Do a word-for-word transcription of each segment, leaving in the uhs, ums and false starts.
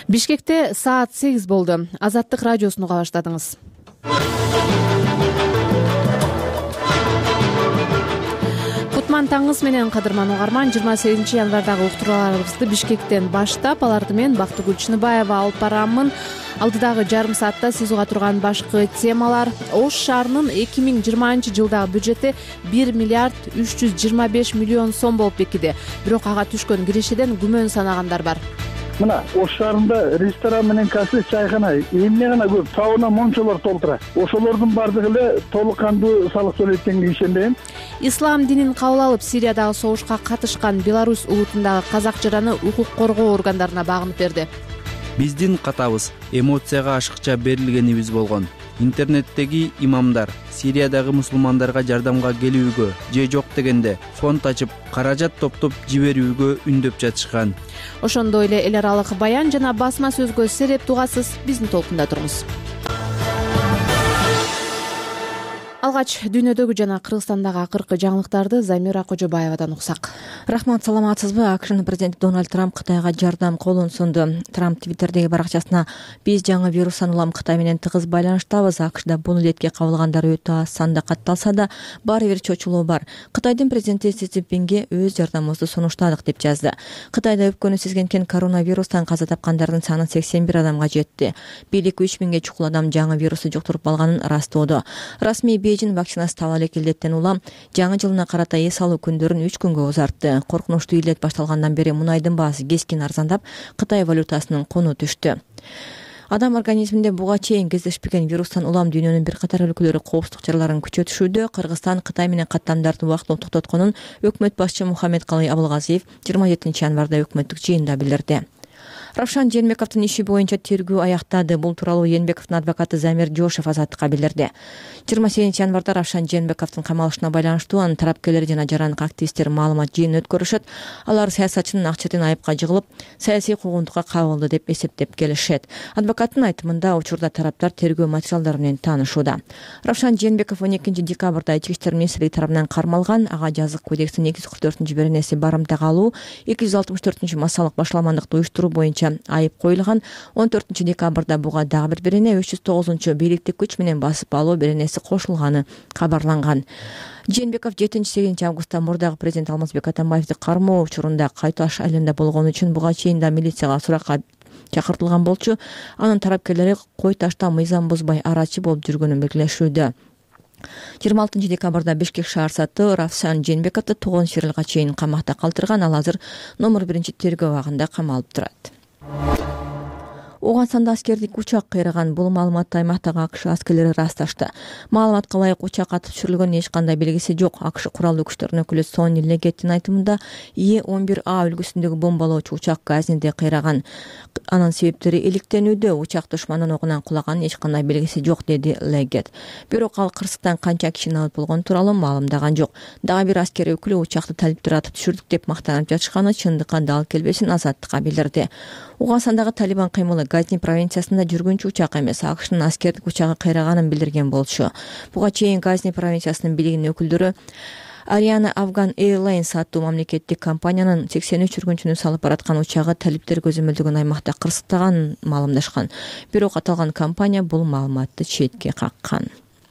Бишкекте саат сегиз болду. Азаттык радиосун уга баштадыңыз. Кутман таңыңыз менен, кадырман угарман. жыйырма сегизинчи январдагы уктурууларыбызды Бишкектен баштап, аларды мен Бактыгүл Чыныбаева алып барамын. Алдыдагы жарым саатта сиз уга турган башкы темалар: Ош шаарынын эки миң жыйырманчы жылдагы бюджети бир миллиард үч жүз жыйырма беш миллион сом болуп бекиди. Бирок ага түшкөн кирешеден күмөн санагандар бар. Мына Ош шаарында ресторан менен кафе, чайхана эмне гана көп, сауна, мончолор толтура. Ошолордун бардыгы эле толук кандуу салык төлөйт-экенге ишенбейм. Ислам динин кабыл алып, Сириядагы согушка катышкан Беларусь улутундагы казак жараны укук коргоо органдарына багынып берди. Биздин катабыз эмоцияга ашыкча берилгенибиз болгон. Интернеттеги имамдар Сириядагы мусулмандарга жардамга келүүгө же жок дегенде фонд ачып, каражат топтоп жиберүүгө үндөп жатышкан. Ошондой эле эл аралык баян жана басма сөзгө серепти угасыз. Биздин толкунда туруңуз. Алгач дүйнөдөгү жана Кыргызстандагы акыркы жаңылыктарды Замира Кожобаевадан уксак. Рахмат, саламатсызбы? АКШнын президенти Дональд Трамп Кытайга жардам колун сунду. Трамп Твиттердеги баракчасына: "Биз жаңы вирустан улам Кытай менен тыгыз байланыштабыз. АКШда буну илетке кабылгандар өтө аз санда катталса да, баары бир чочулуу бар. Кытайдын президенти Си Цзиньпинге өз жардамыбызды сунуштадык" деп жазды. Кытайда өпкөнү сезгенкен коронавирустан каза тапкандардын саны сексен бир адамга жетти. Бийлик үч миңге чукул адам жаңы вирусту жуктуруп алганын ырастоодо. Расмий Бейжин вакцинасы таап элек элдеттен улам жаңы жылына карата эс алуу күндөрүн үч күнгө узартты. Коркунучтуу илет башталгандан бери мунайдын баасы кескин арзандап, Кытай валютасынын куну түштү. Адам организминде буга чейин кездешпеген вирустан улам дүйнөнүн бир катар өлкөлөрү коопсуздук чараларын күчөтүшүүдө. Кыргызстан Кытай менен каттамдарды убактылуу токтотконун өкмөт башчы Мухаммедкалый Абылгазиев жыйырма жетинчи январда өкмөттүк жыйында билдирди. Равшан Жээнбековдун иши боюнча тергөө аяктады. Бул тууралуу Жээнбековдун адвокаты Замир Жошев Азаттыкка билдирди. жыйырма сегизинчи январда Равшан Жээнбековдун камалышына байланыштуу анын тарапкерлери жана жарандык активисттер маалымат жыйынын өткөрүшөт. Алар саясатчынын акчадан айыпка жыгылып, саясий куугунтукка кабылды деп эсептеп келишет. Адвокаттын айтымында учурда тараптар тергөө материалдары менен таанышууда. Равшан Жээнбеков он экинчи декабрда ички иштер министрлиги тарабынан кармалган. Ага жазык кодекстин эки жүз кырк төртүнчү беренеси барымтага алуу, эки жүз алтымыш төртүнчү массалык башаламандыкты уюштуруу боюнча айып коюлган. он төртүнчү декабрда буга дагы бир берене, үч жүз тогузунчу бийликтик күч менен басып алуу беренеси кошулганы кабарланган. Жээнбеков жетинчи сегизинчи августта мурдагы президент Алмазбек Атамбаевди кармоо учурунда Кайташ айылында болгон үчүн буга чейин да милицияга суракка чакыртылган болчу. Анын тарапкерлери Кой Ташта мыйзам бузбай арачы болуп жүргөнүн белгилешүүдө. жыйырма алтынчы декабрда Бишкек шаар соты Равшан Жээнбековду тогузунчу жылга чейин камакта калтырган. Ал азыр номер биринчи тергөө абагында камалып турат. Ооган аскердик учак кыйраган. Бул маалыматты аймактагы АКШ аскерлери ырасташты. Маалыматка ылайык учак атып түшүрүлгөн эч кандай белгиси жок. АКШ куралдуу күчтөрүнүн өкүлү Сони Легеттин айтымында Е он бир А үлгүсүндөгү бомбалоочу учак Газнинде кыйраган. Анын себептери иликтенүүдө. Учак душмандын огунан кулаган, эч кандай белгиси жок, деди Легет. Бирок ал Кырсыктан канча кишини алып болгон тууралуу маалымдаган жок. Дагы бир аскер өкүлү учакты талиптер атып түшүрдүк деп мактанып жатышканы чындыкка дал келбесин Азаттыкка билдирди. Оогансандагы Талибан кыймылы Газни провинциясында жүргүнчү учак эмес, АКШнын аскердик учагы кыйраганын билдирген болчу. Буга чейин Газни провинциясынын бийлигинин өкүлдөрү Ариана Афган Airlines аттуу мамлекеттик компаниянын сексен үч жүргүнчүнү салып бараткан учагы талиптер көзөмөлдөгөн аймакта кырсыктаганын маалымдашкан. Бирок аталган компания бул маалыматты четке каккан.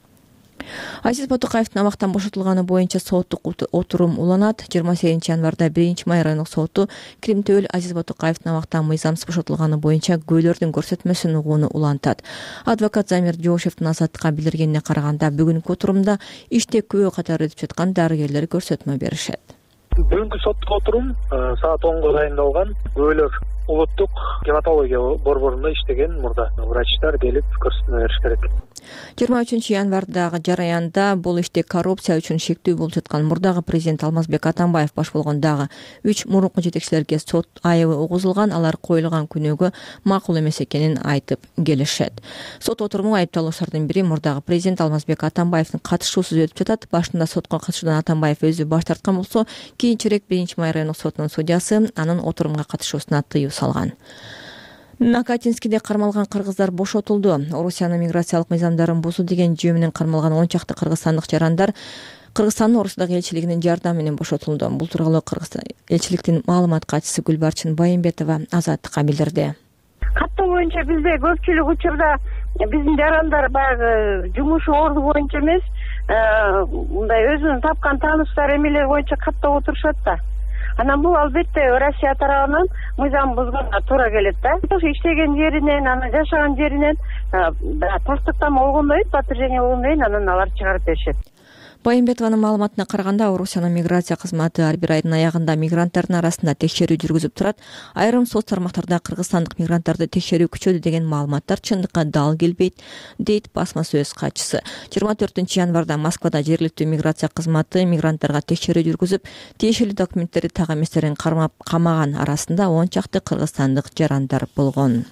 Азиз Ботукаевдин абактан бошотулганы боюнча соттук отурум уланат. жыйырма сегизинчи январда биринчи май райондук соту Кримтөөл Азиз Ботукаевдин абактан мыйзамсыз бошотулганы боюнча күбөлөрдүн көрсөтмөсүн угууну улантат. Адвокат Замир Жошевдин Азаттыкка билдиргенине караганда, бүгүнкү отурумда иште күбө катары өтүп жаткан дарыгерлер көрсөтмө беришет. Бүгүнкү соттук отурум саат онго дайындалган. Күбөлөр улуттук гематология борборунда иштеген мурда врачтар келип көрсөтмө бериш керек. жыйырма үчүнчү январдагы жараянда бул иште коррупция үчүн шектүү болуп жаткан мурдагы президент Алмазбек Атамбаев баш болгон дагы үч мурунку жетекчилерге сот айыбы угузулган. Алар коюлган күнөөгө макул эмес экенин айтып келишет. Сот отуруму айыпталуучулардын бири мурдагы президент Алмазбек Атамбаевдин катышуусуз өтүп жатат. Башында сотко катышуудан Атамбаев өзү баш тарткан болсо, кийинчерээк биринчи май райондук сотунун судьясы анын отурумга катышуусуна тыюу салган. Накатинскиде кармалган кыргыздар бошотулду. Орусиянын миграциялык мыйзамдарын бузуу деген жөө менен кармалган он чакты кыргызстандык жарандар Кыргызстандын Орусиядагы элчилигинин жардамы менен бошотулду. Бул тууралуу Кыргызстан элчиликтин маалымат катчысы Гүлбарчын Байымбетова Азаттыкка билдирди. Кат боюнча бизде көпчүлүк учурда биздин жарандар баягы жумуш орду боюнча эмес, мындай өзүнүн тапкан тааныштар эмелер боюнча каттап отурушат да. Анан бул албетте Россия тарабынан мыйзам бузганга туура келет да. Иштеген жеринен, анан жашаган жеринен тастыктама болгондон кийин, подтверждение болгондон кийин анан алар чыгарып беришет. Байымбетованын маалыматына караганда, Орусиянын миграция кызматы ар бир айдын аягында мигранттардын арасында текшерүү жүргүзүп турат. Айрым соц тармактарда кыргызстандык мигранттарды текшерүү күчөдү деген маалыматтар чындыкка дал келбейт, дейт басма сөз катчысы. жыйырма төртүнчү январда Москвада жергиликтүү миграция кызматы мигранттарга текшерүү жүргүзүп, тиешелүү документтерди так эместерин кармап камаган. Арасында он чакты кыргызстандык жарандар болгон.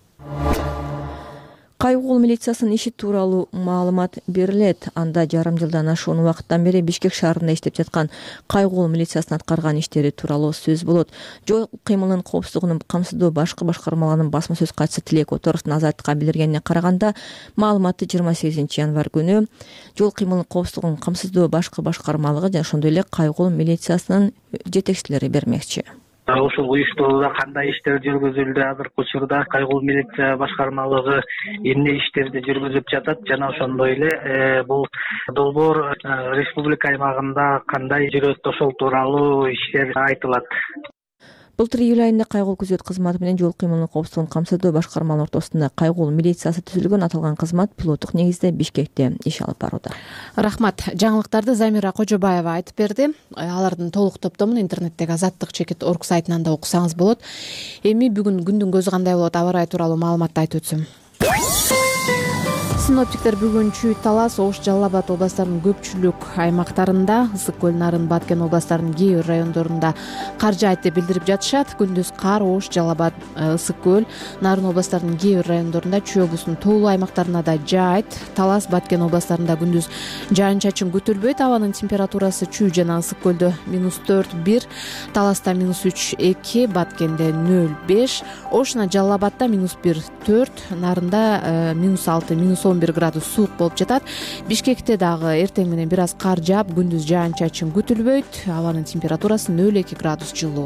Кайгуул милициясынын иши тууралуу маалымат берилет. Анда жарым жылдан ашуун убакыттан бери Бишкек шаарында иштеп жаткан кайгуул милициясынын аткарган иштери тууралуу сөз болот. Жол кыймылынын коопсуздугун камсыздоо башкы башкармаларынын басма сөз катчысы Тилек Оторовдун азаттыкка билдиргенине караганда, маалыматты жыйырма сегизинчи январ күнү жол кыймылынын коопсуздугун камсыздоо башкы башкармалыгы жана ошондой эле кайгуул милициясынын жетекчилери бермекчи. Ушул уюштурууда кандай иштер жүргүзүлдү, азыркы учурда кайгуул милиция башкармалыгы эмне иштерди жүргүзүп жатат жана ошондой эле бул долбоор республика аймагында кандай жүрөт, ошол тууралуу иштер айтылат. Былтыр июль айында кайгуул күзөт кызматы менен жол кыймылынын коопсуздугун камсыздоо башкармалары ортосунда кайгуул милициясы түзүлгөн. Аталган кызмат пилоттук негизде Бишкекте иш алып барууда. Рахмат. Жаңылыктарды Замира Кожобаева айтып берди. Алардын толук топтомун интернеттеги азаттык чекит точка орг сайтынан да окусаңыз болот. Эми бүгүн күндүн көзү кандай болот, аба ырайы тууралуу маалыматты айтып өтсөм. Синоптиктер бүгүн Чүй, Талас, Ош, Жалал Абад областарынын көпчүлүк аймактарында, Ысык көл, Нарын, Баткен областарынын кээ бир райондорунда кар жаайт деп билдирип жатышат. Күндүз кар Ош, Жалал Абад, Ысык көл, Нарын областарынын кээ бир райондорунда, Чүй облусунун тоолуу аймактарына да жаайт. Талас, Баткен областарында күндүз жаан-чачын күтүлбөйт. Абанын температурасы Чүй жана Ысык көлдө минус төрт бир, Таласта минус үч эки, Баткенде нөл беш, Ош жана Жалал Абадда минус бир төрт, Нарында минус алты, минус он бир градус суук болуп жатат. Бишкекте дагы эртең менен бир аз кар жаап, күндүз жаан-чачын күтүлбөйт. Абанын температурасы нөл эки градус жылуу.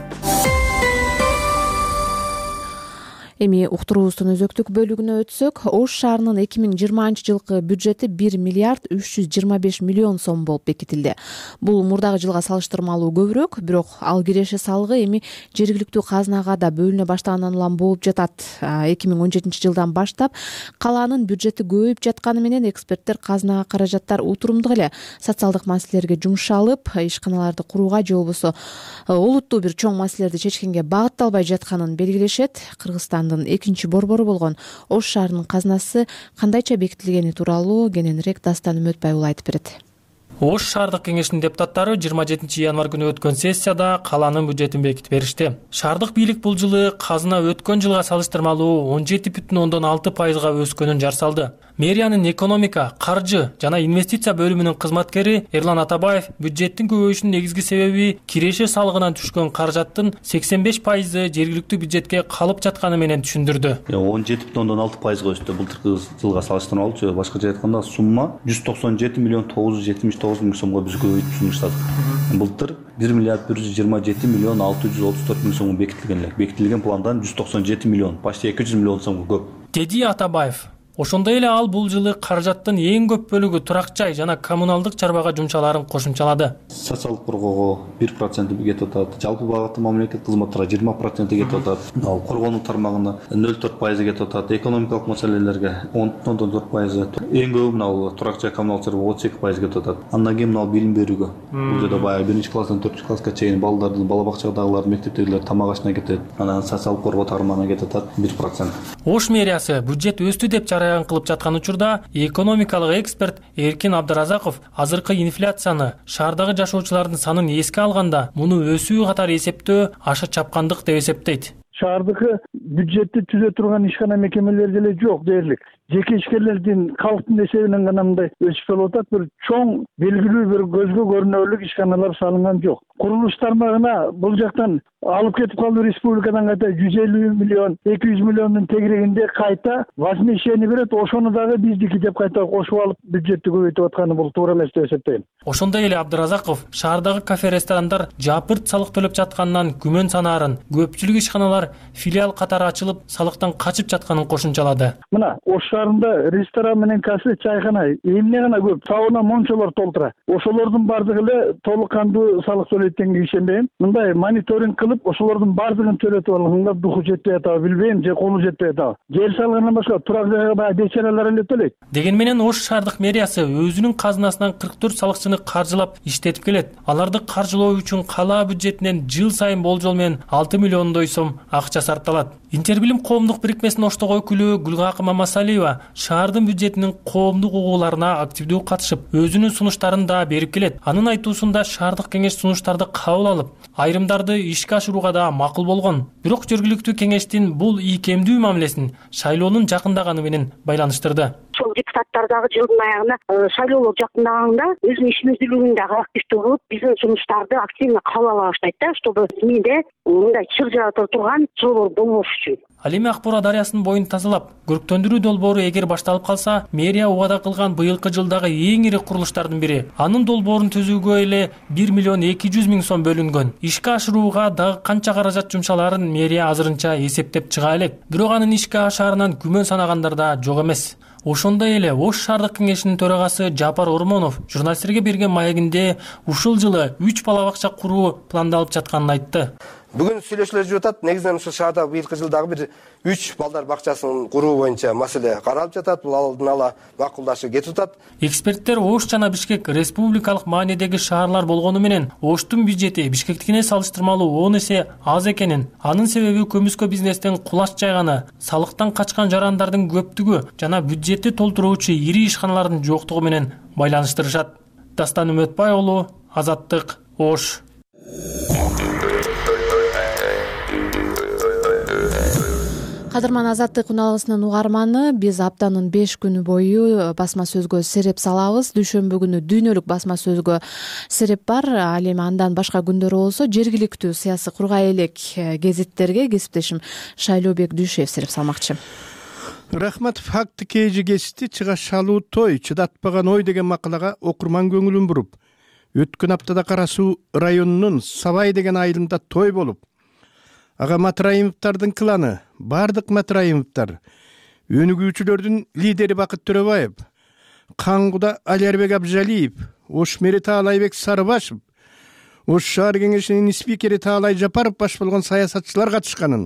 Эми уктуруубуздун өзөктүк бөлүгүнө өтсөк, Ош шаарынын эки миң жыйырманчы жылкы бюджети бир миллиард үч жүз жыйырма беш миллион сом болуп бекитилди. Бул мурдагы жылга салыштырмалуу көбүрөөк, бирок ал киреше салыгы эми жергиликтүү казынага да бөлүнө баштагандан улам болуп жатат. эки миң он жетинчи жылдан баштап калаанын бюджети көбөйүп жатканы менен эксперттер казынага каражаттар утурумдуу эле социалдык маселелерге жумшалып, ишканаларды курууга же болбосо олуттуу бир чоң маселелерди чечкенге багытталбай жатканын белгилешет. Кыргызстан экинчи борбору болгон Ош шаарынын казынасы кандайча бекитилгени тууралуу кененирээк Дастан Үмөтбай уулу айтып берет. Ош шаардык кеңешинин депутаттары жыйырма жетинчи январ күнү өткөн сессияда калаанын бюджетин бекитип беришти. Шаардык бийлик бул жылы казына өткөн жылга салыштырмалуу он жети бүтүн ондон алты пайызга өскөнүн жар салды. Мэриянын экономика, каржы жана инвестиция бөлүмүнүн кызматкери Эрлан Атабаев бюджеттин көбөйүшүнүн негизги себеби киреше салыгынан түшкөн каражаттын сексен беш пайызы жергиликтүү бюджетке калып жатканы менен түшүндүрдү. он жети бүтүн ондон алты пайызга өстү. Былтыркы жылга салыштырмалуу, же башкача айтканда сумма жүз токсон жети миллион тогуз жүз жетимиш тогуз миң сомго биз көбөйтүп сунуштадык. Былтыр бир миллиард бир жүз жыйырма жети миллион алты жүз отуз төрт миң сомго бекитилген эле. Бекитилген пландан жүз токсон жети миллион, почти эки жүз миллион сомго көп, деди Атабаев. Ошондой эле ал бул жылы каражаттын эң көп бөлүгү турак жай жана коммуналдык чарбага жумшаларын кошумчалады. Социалдык коргоого бир проценти кетип атат, жалпы багыттуу мамлекет кызматтарга жыйырма проценти кетип атат, ал коргонуу тармагына нөл төрт пайызы кетип атат, экономикалык маселелерге он бүтүн ондон төрт пайызы, эң көбү мына турак жай коммуналдык чарбага отуз эки пайыз кетип атат. Андан кийин мына билим берүүгө, бул жерде баягы биринчи класстан төртүнчү класска чейин балдардын, бала бакчадагылар, мектептегилер тамак ашына кетет, анан социалдык коргоо тармагына кетип атат бир процент. Ош мэриясы бюджет өстү деп жарыян кылып жаткан учурда экономикалык эксперт Эркин Абдыразаков азыркы инфляцияны, шаардагы жашоочулардын санын эске алганда муну өсүү катары эсептөө аша чапкандык деп эсептейт. Шаардыкы бюджетти түзө турган ишкана мекемелери деле жок дээрлик. жеке ишкерлердин калктын эсебинен гана мындай өсүп болуп атат. Бир чоң белгилүү бир көзгө көрүнөрлүк ишканалар салынган жок. Курулуш тармагына бул жактан алып кетип калды республикадан кайта жүз элүү миллион, эки жүз миллиондун тегерегинде кайта возмещение берет. Ошону дагы биздики деп кайта кошуп алып бюджетти көбөйтүп атканы бул туура эмес деп эсептейм. Ошондой эле Абдыразаков шаардагы кафе ресторандар жапырт салык төлөп жатканынан күмөн санаарын, көпчүлүк ишканалар филиал катары ачылып, салыктан качып жатканын кошумчалады. Мына Ош шаарында ресторан менен кафе, чайхана эмне гана көп, сауна, мончолор толтура. Ошолордун бардыгы эле толук кандуу салык төлөйт дегенге ишенбейм. Мындай мониторинг кылып, ошолордун бардыгын төлөтүп алганга духу жетпей атабы билбейм, же колу жетпей атабы. Жер салыгынан башка турак жайга баягы бечаралар эле төлөйт. Деген менен Ош шаардык мэриясы өзүнүн казынасынан кырк төрт салыкчыны каржылап иштетип келет. Аларды каржылоо үчүн кала бюджетинен жыл сайын болжол менен алты миллиондой сом акча сарпталат. Интербилим коомдук бирикмесинин Оштогу өкүлү Гүлгакы Мамасалиева шаардын бюджетинин коомдук угууларына активдүү катышып, өзүнүн сунуштарын да берип келет. Анын айтуусунда шаардык кеңеш сунуштарды кабыл алып, айрымдарды ишке ашырууга да макул болгон. Бирок жергиликтүү кеңештин бул ийкемдүү мамилесин шайлоонун жакындаганы менен байланыштырды. Ошол депутаттар дагы жылдын аягына шайлоолор жакындаганында өзүнүн иш мүнөздөмүн дагы активдүү кылып, биздин сунуштарды активно кабыл ала баштайт да, чтобы СМИде мындай чыр жарата турган чыгуулар болбош үчүн. Ал эми Ак Бура дарыясынын боюн тазалап, көрктөндүрүү долбоору эгер башталып калса, мэрия убада кылган быйылкы жылдагы эң ири курулуштардын бири. Анын долбоорун түзүүгө эле бир миллион эки жүз миң сом бөлүнгөн. Ишке ашырууга дагы канча каражат жумшалаарын мэрия азырынча эсептеп чыга элек. Бирок анын ишке ашаарынан күмөн санагандар да жок эмес. Ошондой эле Ош шаардык кеңешинин төрагасы Жапар Ормонов журналисттерге берген маегинде ушул жылы үч бала бакча куруу пландалып жатканын айтты. Бүгүн сүйлөшүүлөр жүрүп атат. Негизинен ушул шаарда быйылкы жылдагы бир үч балдар бакчасын куруу боюнча маселе каралып жатат. Бул алдын ала макулдашып кетип атат. Эксперттер Ош жана Бишкек республикалык маанидеги шаарлар болгону менен Оштун бюджети Бишкектикине салыштырмалуу он эсе аз экенин, анын себеби көмүскө бизнестен кулач жайганы, салыктан качкан жарандардын көптүгү жана бюджетти толтуруучу ири ишканалардын жоктугу менен байланыштырышат. Дастан Үмөтбай уулу, Азаттык, Ош. Кадырман Азаттык уналгысынын угарманы, биз аптанын беш күнү бою басма сөзгө сереп салабыз. Дүйшөмбү күнү дүйнөлүк басма сөзгө сереп бар. Ал эми андан башка күндөрү болсо жергиликтүү саясий кургай элек гезиттерге кесиптешим Шайлообек Дүйшөев сереп салмакчы. Рахмат. Факты кейжи кести чыга шалуу той, чыдатпаган ой деген макалага окурман көңүлүн буруп, өткөн аптада Кара Суу районунун Сабай деген айылында той болуп, ага Матраимовдардын кланы, бардык Матраимовдар, өнүгүүчүлөрдүн лидери Бакыт Төрөбаев, Каңгуда Алиарбек Абжалиев, Ош мэри Таалайбек Сарыбашев, Ош шаар кеңешинин спикери Таалай Жапаров баш болгон саясатчылар катышканын.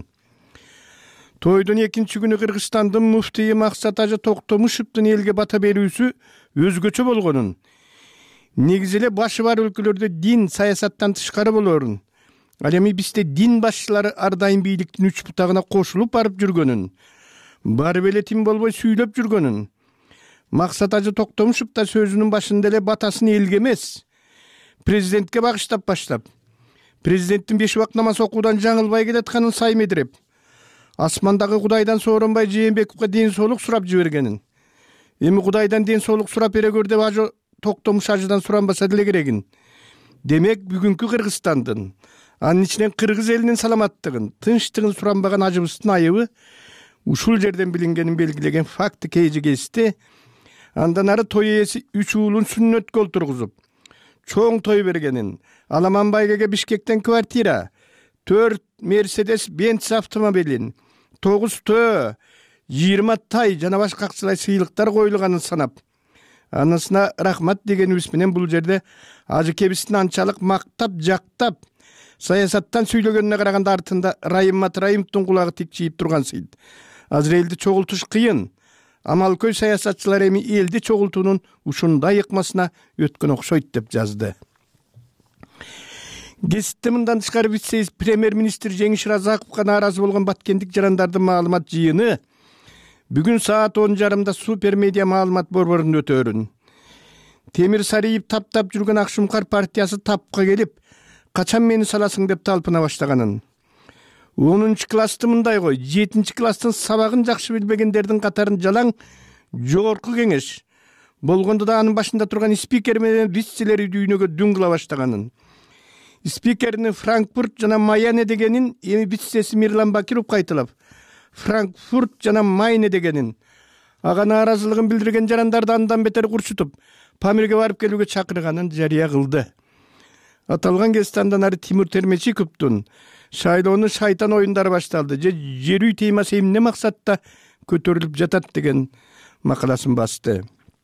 Тойдун экинчи күнү Кыргызстандын муфтийи Максат Ажы Токтомушевдун элге бата берүүсү өзгөчө болгонун, негизи эле башы бар өлкөлөрдө дин саясаттан тышкары болорун, ал эми бизде дин башчылары ар дайым бийликтин үч бутагына кошулуп барып жүргөнүн, барып эле тим болбой сүйлөп жүргөнүн, Максат Ажы Токтомушев да сөзүнүн башында эле батасын элге эмес, президентке багыштап баштап, президенттин беш убак намаз окуудан жаңылбай келатканын сай медиреп, асмандагы Кудайдан Сооронбай Жээнбековго ден соолук сурап жибергенин, эми Кудайдан ден соолук сурап бере көр деп Ажы Токтомуш Ажыдан суранбаса деле керегин. Демек бүгүнкү Кыргызстандын, анын ичинен кыргыз элинин саламаттыгын, тынчтыгын суранбаган ажыбыздын айыбы ушул жерден билингенин белгилеген факты кейжи кести. Андан ары той ээси үч уулун сүннөткө олтургузуп, чоң той бергенин, Аламан байгеге Бишкектен квартира, төрт Мерседес Бенц автомобилин, тогуз төө, жыйырма тай жана башка акчалай сыйлыктар коюлганын санап, анысына рахмат дегенибиз менен бул жерде Ажы кебисин анчалык мактап, жактап, саясаттан сүйлөгөнүнө караганда артында Райым Матраимовдун кулагы тикчиип турган сыйт. Азыр элди чогултуш кыйын. Амалкөй саясатчылар эми элди чогултуунун ушундай ыкмасына өткөн окшойт деп жазды. Гезитте мындан тышкары вице-премьер-министр Жеңиш Разаковго нааразы болгон баткендик жарандардын маалымат жыйыны бүгүн саат он жарымда Супермедиа маалымат борборунда өтөрүн. Темир Сариев таптап жүргөн Акшумкар партиясы тапка келип, качан мени саласың деп талпына баштаганын. онунчу классты мындай кой, жетинчи класстын сабагын жакшы билбегендердин катарын жалаң жогорку кеңеш болгондо да анын башында турган спикер менен вице-лери дүйнөгө дүң кыла баштаганын, спикердин Франкфурт жана Майне дегенин эми вицеси Мирлан Бакиров кайталап Франкфурт жана Майне дегенин, ага нааразылыгын билдирген жарандарды андан бетер курчутуп Памирге барып келүүгө чакырганын жарыя кылды. Аталган кезде андан ары Тимур Термечиковдун шайлоону шайтан оюндары башталды же жер үй темасы эмне максатта көтөрүлүп жатат деген макаласын басты.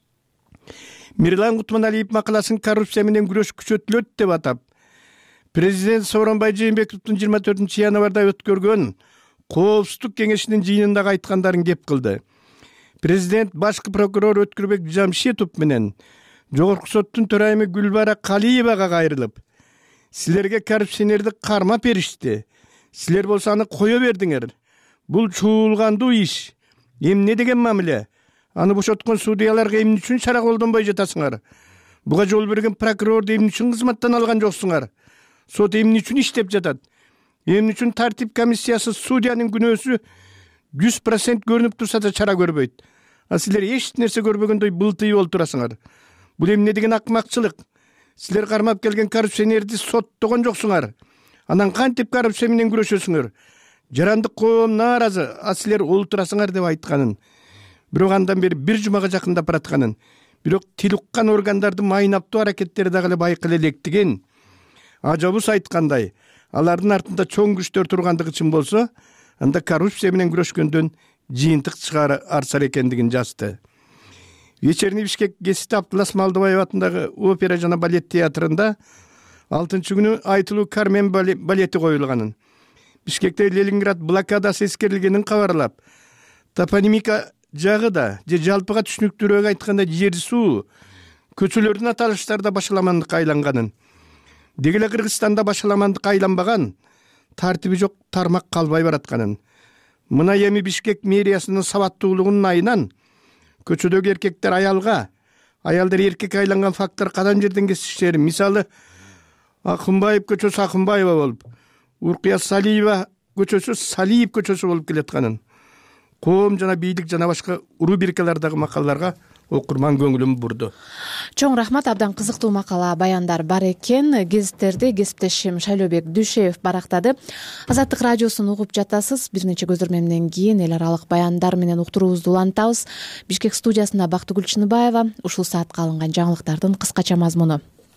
Мирлан Кутманалиев макаласын коррупция менен күрөш күчөтүлөт деп атап, президент Сооронбай Жээнбековдун жыйырма төртүнчү январда өткөргөн коопсуздук кеңешинин жыйынындагы айткандарын кеп кылды. Президент башкы прокурор Өткүрбек Жамшитов менен жогорку соттун төрайымы Гүлбара Калиевага кайрылып, силерге коррупционерди кармап беришти, силер болсо аны кое бердиңер, бул чуулгандуу иш, эмне деген мамиле, аны бошоткон судьяларга эмне үчүн чара колдонбой жатасыңар, буга жол берген прокурорду эмне үчүн кызматтан алган жоксуңар, сот эмне үчүн иштеп жатат, эмне үчүн тартип комиссиясы судьянын күнөөсү жүз процент көрүнүп турса да чара көрбөйт, а силер эч нерсе көрбөгөндөй былтыйып олтурасыңар. Бул эмне деген акмакчылык? Силер кармап келген коррупционерди соттогон жоксуңар. Анан кантип коррупция менен күрөшөсүңөр? Жарандык коом нааразы, а силер олтурасыңар деп айтканын. Бирок андан бери бир жумага жакындап баратканын. Бирок тил уккан органдардын майнаптуу аракеттери дагы эле байкала электиген. Ажабус айткандай, алардын артында чоң күчтөр тургандыгы чын болсо, анда коррупция менен күрөшкөндөн жыйынтык чыгары арсар экендигин жазды. Вечерний Бишкек гезити Абдулас Малдыбаев атындагы опера жана балет театрында алтынчы күнү айтылуу Кармен балети коюлганын, Бишкекте Ленинград блокадасы эскерилгенин кабарлап, топонимика жагы да же жалпыга түшүнүктүүрөөк айтканда жер суу, көчөлөрдүн аталыштарда башаламандыкка айланганын, деги эле Кыргызстанда башаламандыкка айланбаган, тартиби жок тармак калбай баратканын, мына эми Бишкек мэриясынын сабаттуулугунун айынан көчөдөгү эркектер аялга, аялдар эркекке айланган фактор кадан жерден кесишери, мисалы Акынбаев көчөсү Акынбаева болуп, Уркуя Салиева көчөсү Салиев көчөсү болуп келатканын, коом жана бийлик жана башка рубрикалардагы макалаларга окурман көңүлүн бурду. Чоң рахмат, абдан кызыктуу макала, баяндар бар экен. Гезиттерди кесиптешим Шайлообек Дүйшеев барактады. Азаттык радиосун угуп жатасыз. Бир нече көзөрмөмдөн кийин эл аралык баяндар менен уктуруубузду улантабыз. Бишкек студиясында Бактыгүл Чыныбаева. Ушул саатка алынган жаңылыктардын кыскача мазмуну.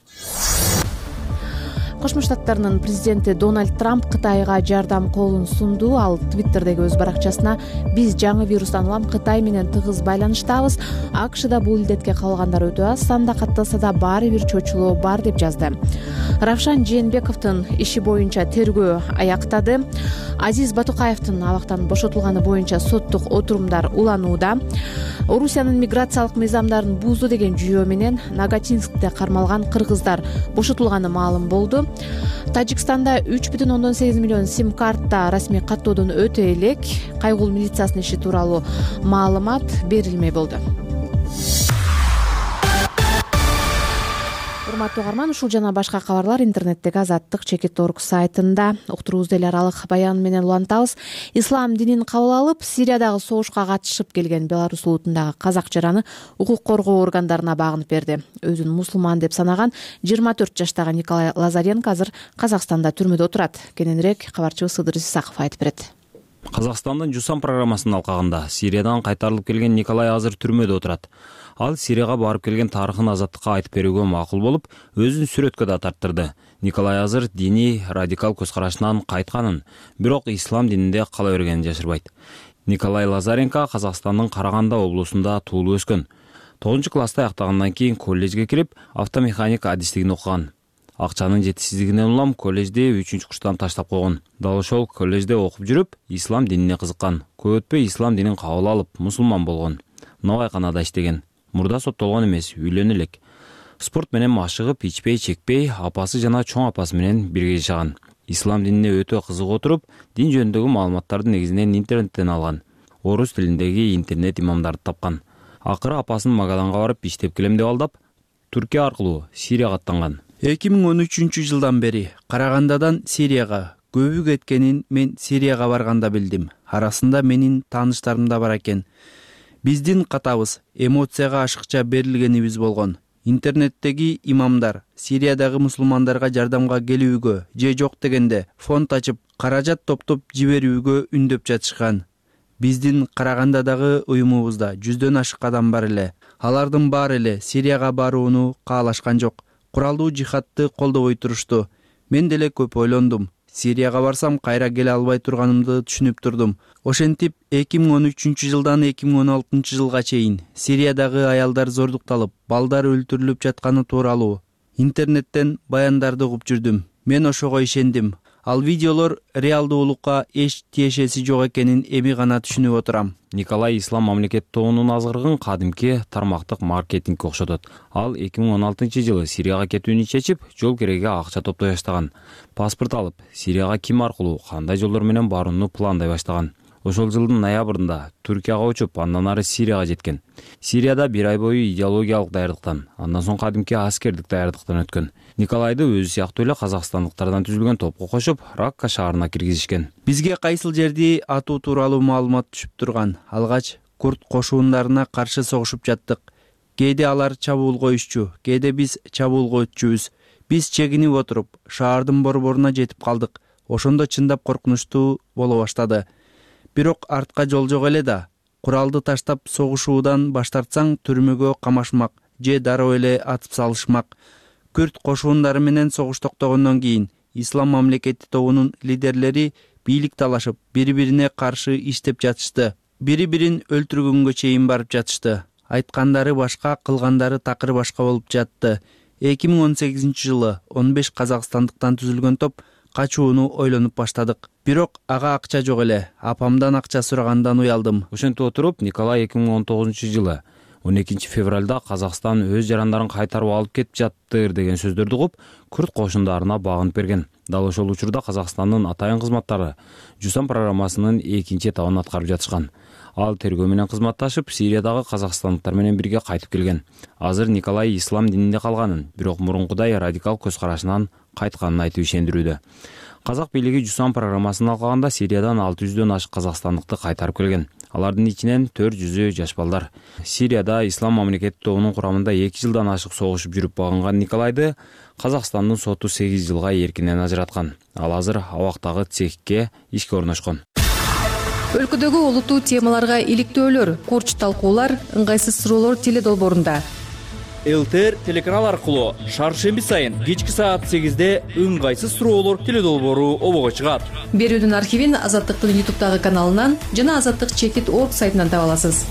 Кошмо Штаттарынын президенти Дональд Трамп Кытайга жардам колун сунду. Ал Твиттердеги өз баракчасына биз жаңы вирустан улам Кытай менен тыгыз байланыштабыз. АКШда бул илдетке кабылгандар өтө аз санда катталса да баары бир чочулоо бар деп жазды. Равшан Жээнбековдун иши боюнча тергөө аяктады. Азиз Батукаевдин абактан бошотулганы боюнча соттук отурумдар уланууда. Орусиянын миграциялык мыйзамдарын бузду деген жүйөө менен Нагатинскте кармалган кыргыздар бошотулганы маалым болду. Тажикстанда үч бүтүн ондон сегиз миллион сим карта расмий каттоодон өтө элек. Кайгул милициясынын иши тууралуу маалымат берилмей болду. Урматтуу угарман, ушул жана башка кабарлар интернеттеги азаттык чекит точка орг сайтында. Уктуруубузду эл аралык баян менен улантабыз. Ислам динин кабыл алып, Сириядагы согушка катышып келген Беларусь улутундагы казак жараны укук коргоо органдарына багынып берди. Өзүн мусулман деп санаган жыйырма төрт жаштагы Николай Лазаренко азыр Казакстанда түрмөдө отурат. Кененирээк кабарчыбыз Сыдыр Исаков айтып берет. Казакстандын Жусан программасынын алкагында Сириядан кайтарылып келген Николай азыр түрмөдө отурат. Ал Сирияга барып келген тарыхын азаттыкка айтып берүүгө макул болуп, өзүн сүрөткө да тарттырды. Николай азыр диний радикал көз карашынан кайтканын, бирок ислам дининде кала бергенин жашырбайт. Николай Лазаренко Казакстандын Караганда облусунда туулуп өскөн. тогузунчу класста аяктагандан кийин коллежге кирип, автомеханик адистигин окуган. Акчанын жетишсиздигинен улам коллежди үчүнчү курстан таштап койгон. Дал ошол коллежде окуп жүрүп, ислам динине кызыккан. Көп өтпөй ислам динин кабыл алып, мусулман болгон. Новайканада иштеген. Мурда соттолгон эмес, үйлөнө элек. Спорт менен машыгып, ичпей, чекпей, апасы жана чоң апасы менен бирге жашаган. Ислам динине өтө кызык отуруп, дин жөнүндөгү маалыматтарды негизинен интернеттен алган. Орус тилиндеги интернет имамдарды тапкан. Акыры апасынын Магаданга барып иштеп келем деп алдап, Түркия аркылуу Сирияга аттанган. эки миң он үчүнчү жылдан бери Карагандадан Сирияга көбү кеткенин мен Сирияга барганда билдим. Арасында менин тааныштарым да бар экен. Биздин катабыз эмоцияга ашыкча берилгенибиз болгон. Интернеттеги имамдар Сириядагы мусулмандарга жардамга келүүгө же жок дегенде фонд ачып, каражат топтоп жиберүүгө үндөп жатышкан. Биздин Карагандадагы уюмубузда жүздөн ашык адам бар эле. Алардын баары эле Сирияга барууну каалашкан жок. Куралдуу жихадты колдобой турушту. Мен деле көп ойлондум. Сирияга барсам кайра келе албай турганымды түшүнүп турдум. Ошентип эки миң он үчүнчү жылдан эки миң он алтынчы жылга чейин Сириядагы аялдар зордукталып, балдар өлтүрүлүп жатканы тууралуу интернеттен баяндарды угуп жүрдүм. Мен ошого ишендим. Ал видеолор реалдуулукка эч тиешеси жок экенин эми гана түшүнүп отурам. Николай ислам мамлекет тобунун азгырыгын кадимки тармактык маркетингге окшотот. Ал эки миң он алтынчы жылы Сирияга кетүүнү чечип, жол кереге акча топтой баштаган. Паспорт алып, Сирияга ким аркылуу, кандай жолдор менен барууну пландай баштаган. Ошол жылдын ноябрында Түркияга учуп, андан ары Сирияга жеткен. Сирияда бир ай бою идеологиялык даярдыктан, андан соң кадимки аскердик даярдыктан өткөн. Николайды өзү сыяктуу эле казакстандыктардан түзүлгөн топко кошуп, Ракка шаарына киргизишкен. Бизге кайсыл жерди атуу тууралуу маалымат түшүп турган. Алгач курд кошуундарына каршы согушуп жаттык. Кээде алар чабуулга өтчү, кээде биз чабуулга өтчүбүз. Биз чегинип отуруп, шаардын борборуна жетип калдык. Ошондо чындап коркунучтуу боло баштады. Бирок артка жол жок эле да. Куралды таштап согушуудан баш тартсаң түрмөгө камашмак же дароо эле атып салышмак. Күрд кошуундары менен согуш токтогондон кийин Ислам мамлекети тобунун лидерлери бийлик талашып, бири-бирине каршы иштеп жатышты. Бири-бирин өлтүргөнгө чейин барып жатышты. Айткандары башка, кылгандары такыр башка болуп жатты. эки миң он сегизинчи жылы он беш казакстандыктан түзүлгөн топ качууну ойлонуп баштадык. Бирок ага акча жок эле. Апамдан акча сурагандан уялдым. Ошентип отуруп, Николай эки миң он тогузунчу жылы он экинчи февралда Казакстан өз жарандарын кайтарып алып кетип жаттыр деген сөздөрдү угуп, күрд кошундарына багынып берген. Дал ошол учурда Казакстандын атайын кызматтары Жусан программасынын экинчи этабын аткарып жатышкан. Ал тергөө менен кызматташып, Сириядагы казакстандыктар менен бирге кайтып келген. Азыр Николай ислам дининде калганын, бирок мурункудай радикал көз карашынан кайтканын айтып ишендирүүдө. Казак бийлиги Жусан программасын алганда Сириядан алты жүздөн ашык казакстандыкты кайтарып келген. Алардын ичинен төрт жүзү жаш балдар. Сирияда ислам мамлекети тобунун курамында эки жылдан ашык согушуп жүрүп багынган Николайды Казакстандын соту сегиз жылга эркинен ажыраткан. Ал азыр абактагы цехке ишке орношкон. Өлкөдөгү олуттуу темаларга иликтөөлөр, курч талкуулар, ыңгайсыз суроолор теле долбоорунда. ЛТР телеканал аркылуу шаршемби сайын кечки саат сегизде ыңгайсыз суроолор теле долбоору обого чыгат. Берүүнүн архивин Азаттыктын ютубтагы каналынан жана азаттык чекит точка орг сайтынан таба аласыз.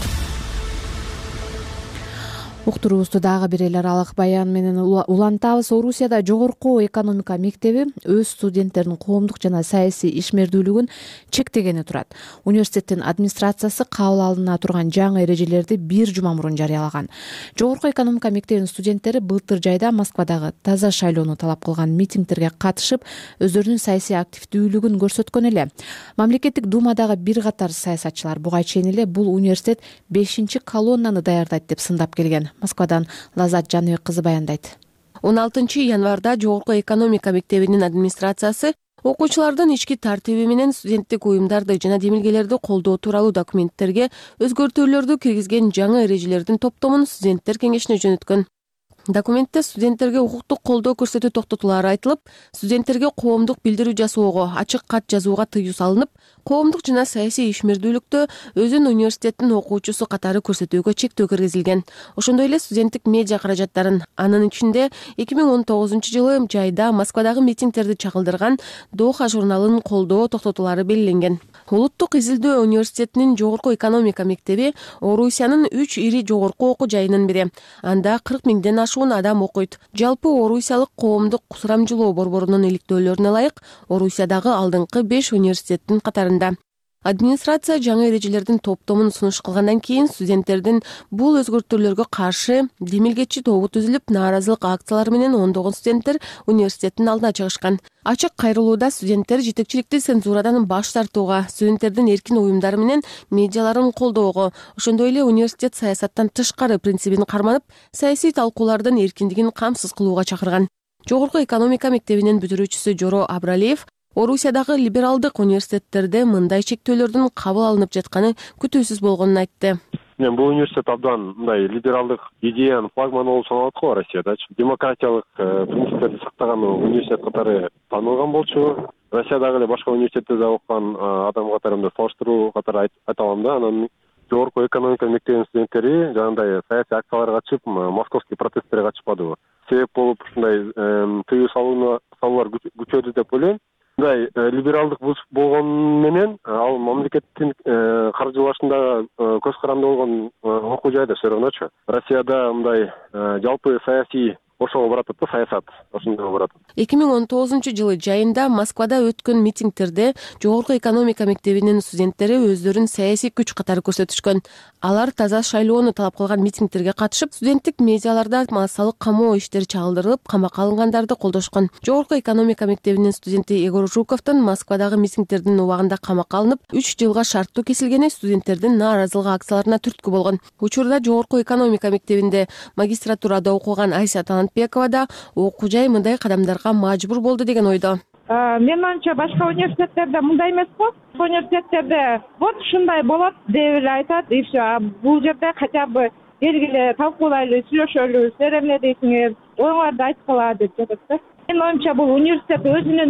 Уктуруубузду дагы бир эл аралык баян менен улантабыз. Орусияда жогорку экономика мектеби өз студенттердин коомдук жана саясий ишмердүүлүгүн чектегени турат. Университеттин администрациясы кабыл алына турган жаңы эрежелерди бир жума мурун жарыялаган. Жогорку экономика мектебинин студенттери былтыр жайда Москвадагы таза шайлоону талап кылган митингтерге катышып, өздөрүнүн саясий активдүүлүгүн көрсөткөн эле. Мамлекеттик думадагы бир катар саясатчылар буга чейин эле бул университет бешинчи колоннаны даярдайт деп сындап келген. Москвадан Лазат Жаныбек кызы баяндайт. он алтынчы январда жогорку экономика мектебинин администрациясы окуучулардын ички тартиби менен студенттик уюмдарды жана демилгелерди колдоо тууралуу документтерге өзгөртүүлөрдү киргизген жаңы эрежелердин топтомун студенттер кеңешине жөнөткөн. Документте студенттерге укуктук колдоо көрсөтүү токтотулары айтылып, студенттерге коомдук билдирүү жасоого, ачык кат жазууга тыюу салынып, коомдук жана саясий ишмердүүлүктө өзүн университеттин окуучусу катары көрсөтүүгө чектөө киргизилген. Ошондой эле студенттик медиа каражаттарын, анын ичинде эки миң он тогузунчу жылы жайда Москвадагы митингтерди чагылдырган Доха журналын колдоо токтотулары белгиленген. Улуттук изилдөө университетинин жогорку экономика мектеби Орусиянын үч ири жогорку окуу жайынын бири. Анда кырк миңден ашуун адам окуйт. Жалпы Орусиялык коомдук сурамжылоо борборунун иликтөөлөрүнө ылайык Орусиядагы алдыңкы беш университеттин катарында. Администрация жаңы эрежелердин топтомун сунуш кылгандан кийин студенттердин бул өзгөртүүлөргө каршы демилгечи тобу түзүлүп, нааразылык акциялары менен ондогон студенттер университеттин алдына чыгышкан. Ачык кайрылууда студенттер жетекчиликти цензурадан баш тартууга, студенттердин эркин уюмдары менен медиаларын колдоого, ошондой эле университет саясаттан тышкары принцибин карманып, саясий талкуулардын эркиндигин камсыз кылууга чакырган. Жогорку экономика мектебинин бүтүрүүчүсү Жоро Абралиев Орусиядагы либералдык университеттерде мындай чектөөлөрдүн кабыл алынып жатканы күтүүсүз болгонун айтты. эми бул университет абдан мындай либералдык идеянын флагманы болуп саналат го Россиядачы. Демократиялык принциптерди сактаган университет катары таанылган болчу. Россиядагы эле башка университеттерде окуган адам катары мындай салыштыруу катары айта алам да. Анан жогорку экономика мектебинин студенттери жанагындай саясий акцияларга катышып, московский протесттерге катышпадыбы. Себеп болуп ушундай тыюу салуулар күчөдү деп ойлойм. Мындай либералдык болгону менен ал мамлекеттин каржылашындагы көз каранды болгон окуу жайда все равночу. Россияда мындай жалпы саясий ошого баратат да, саясат ошондой баратат. эки миң он тогузунчу жылы жайында Москвада өткөн митингтерде жогорку экономика мектебинин студенттери өздөрүн саясий күч катары көрсөтүшкөн. Алар таза шайлоону талап кылган митингтерге катышып, студенттик медиаларда массалык камоо иштери чагылдырылып, камакка алынгандарды колдошкон. Жогорку экономика мектебинин студенти Егор Жуковдун Москвадагы митингтердин убагында камакка алынып, үч жылга шарттуу кесилгени студенттердин нааразылык акцияларына түрткү болгон. Учурда жогорку экономика мектебинде магистратурада окуган Айса Талантбекова да окуу жай мындай кадамдарга мажбур болду деген ойдо. Менин оюмча башка университеттерде мындай эмес го. Университеттерде вот ушундай болот деп эле айтат и все. Бул жерде хотя бы келгиле талкуулайлы, сүйлөшөлү, силер эмне дейсиңер, оюңарды айткыла деп жатат да. Менин оюмча бул университет өзүнүн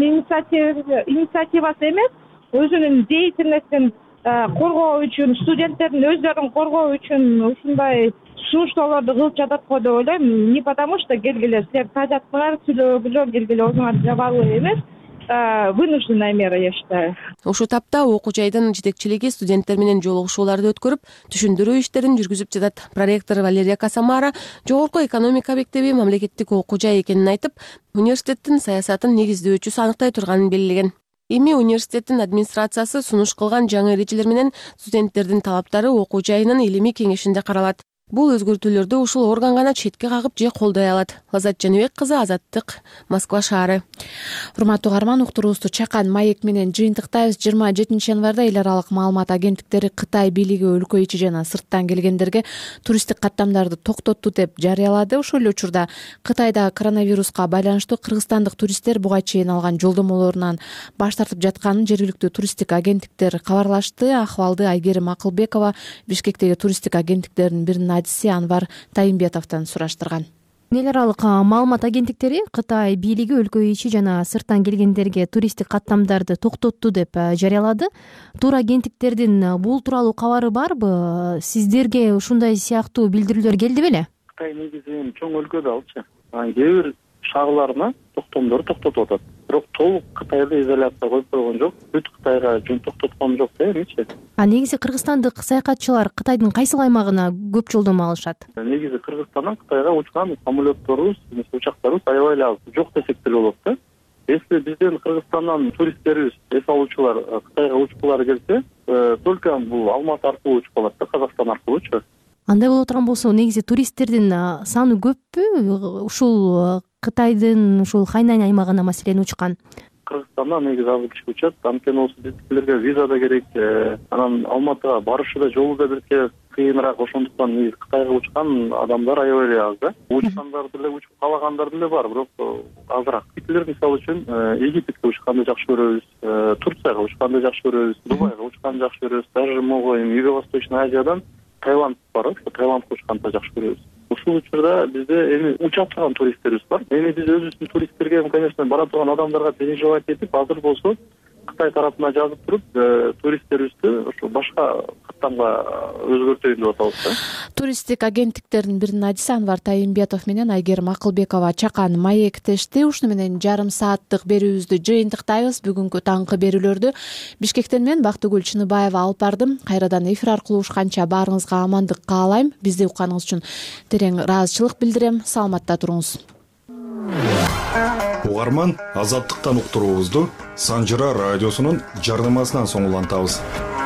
инициативасы эмес, өзүнүн деятельностин коргоо үчүн, студенттердин өздөрүн коргоо үчүн ушундай сунуштоолорду кылып жатат го деп ойлойм. Не потому что келгиле силер тажаттыңар, сүйлөгүлө келгиле өзүңөр жабалы эмес, вынужденная мера, я считаю. Ушул тапта окуу жайдын жетекчилиги студенттер менен жолугушууларды өткөрүп, түшүндүрүү иштерин жүргүзүп жатат. Проректор Валерия Касамара жогорку экономика мектеби мамлекеттик окуу жай экенин айтып, университеттин саясатын негиздөөчүсү аныктай турганын белгилеген. Эми университеттин администрациясы сунуш кылган жаңы эрежелер менен студенттердин талаптары окуу жайынын илимий кеңешинде каралат. Бул өзгөртүүлөрдү ушул орган гана четке кагып же колдой алат. Лазат Жаныбек кызы, Азаттык, Москва шаары. Урматтуу угарман, уктуруубузду Чакан маек менен жыйынтыктайбыз. жыйырма жетинчи январда эл аралык маалымат агенттиктери Кытай бийлиги өлкө ичи жана сырттан келгендерге туристтик каттамдарды токтотту деп жарыялады. Ошол эле учурда Кытайда коронавируска байланыштуу кыргызстандык туристтер буга чейин алган жолдомолорунан баш тартып жатканын жергиликтүү туристтик агенттиктер кабарлашты. Акыбалды Айгерим Акылбекова Бишкектеги туристтик агенттиктердин биринин адиси Анвар Тайымбетовдон сураштырган. Эл аралык маалымат агенттиктери Кытай бийлиги өлкө ичи жана сырттан келгендерге туристтик каттамдарды токтотту деп жарыялады. Тур агенттиктердин бул тууралуу кабары барбы? Сиздерге ушундай сыяктуу билдирүүлөр келди беле? Кытай негизи чоң өлкө да алчы. Кээ бир шаарына токтомдорду токтотуп атат. Бирок толук Кытайды изоляцияга коюп койгон жок. Бүт Кытайга жөн токтоткон жок да эмичи. А негизи кыргызстандык саякатчылар Кытайдын кайсыл аймагына көп жолдомо алышат? Негизи Кыргызстандан Кытайга учкан самолетторубуз, учактарыбыз аябай эле аз, жок десек деле болот да. Если бизден Кыргызстандан туристтерибиз, эс алуучулар Кытайга учкулары келсе, только бул Алматы аркылуу учуп калат да, Казакстан аркылуучу. Андай боло турган болсо, негизи туристтердин саны көппү? Ушул Кытайдын ушул Хайнань аймагына маселен учкан. Кыргызстандан негизи аз киши учат. Анткени осы биздикилерге виза да керек, анан Алматыга барышы да жолу да бирке кыйыныраак. Ошондуктан негизи Кытайга учкан адамдар аябай эле аз да. Учкандар деле, учуп калагандар деле бар, бирок азыраак. Битлер мисалы үчүн Египетке учканды жакшы көрөбүз, Турцияга учканды жакшы көрөбүз, Дубайга учканды жакшы көрөбүз. Даже могу Юго-Восточный Азиядан Таиланд бар, Таиландга учканды жакшы көрөбүз. Ушул учурда бизде эми учап турган туристтерибиз бар. Эми биз өзүбүздүн туристтерге, конечно, бара турган адамдарга переживать этип, азыр болсо Кытай тарапына жазып туруп, туристтерибизди ошо башка каттамга өзгөртөйүн деп атабыз да. Туристтик агенттиктердин биринин адиси Анвар Тайымбетов менен Айгерим Акылбекова Чакан маектешти. Ушуну менен жарым сааттык берүүбүздү жыйынтыктайбыз. Бүгүнкү таңкы берүүлөрдү Бишкектен мен Бактыгүл Чыныбаева алып бардым. Кайрадан эфир аркылуу ушканча баарыңызга амандык каалайм. Бизди укканыңыз үчүн терең ыраазычылык билдирем. Саламатта туруңуз. Угарман, Азаттыктан уктуруубузду Санжыра радиосунун жарнамасынан соң улантабыз.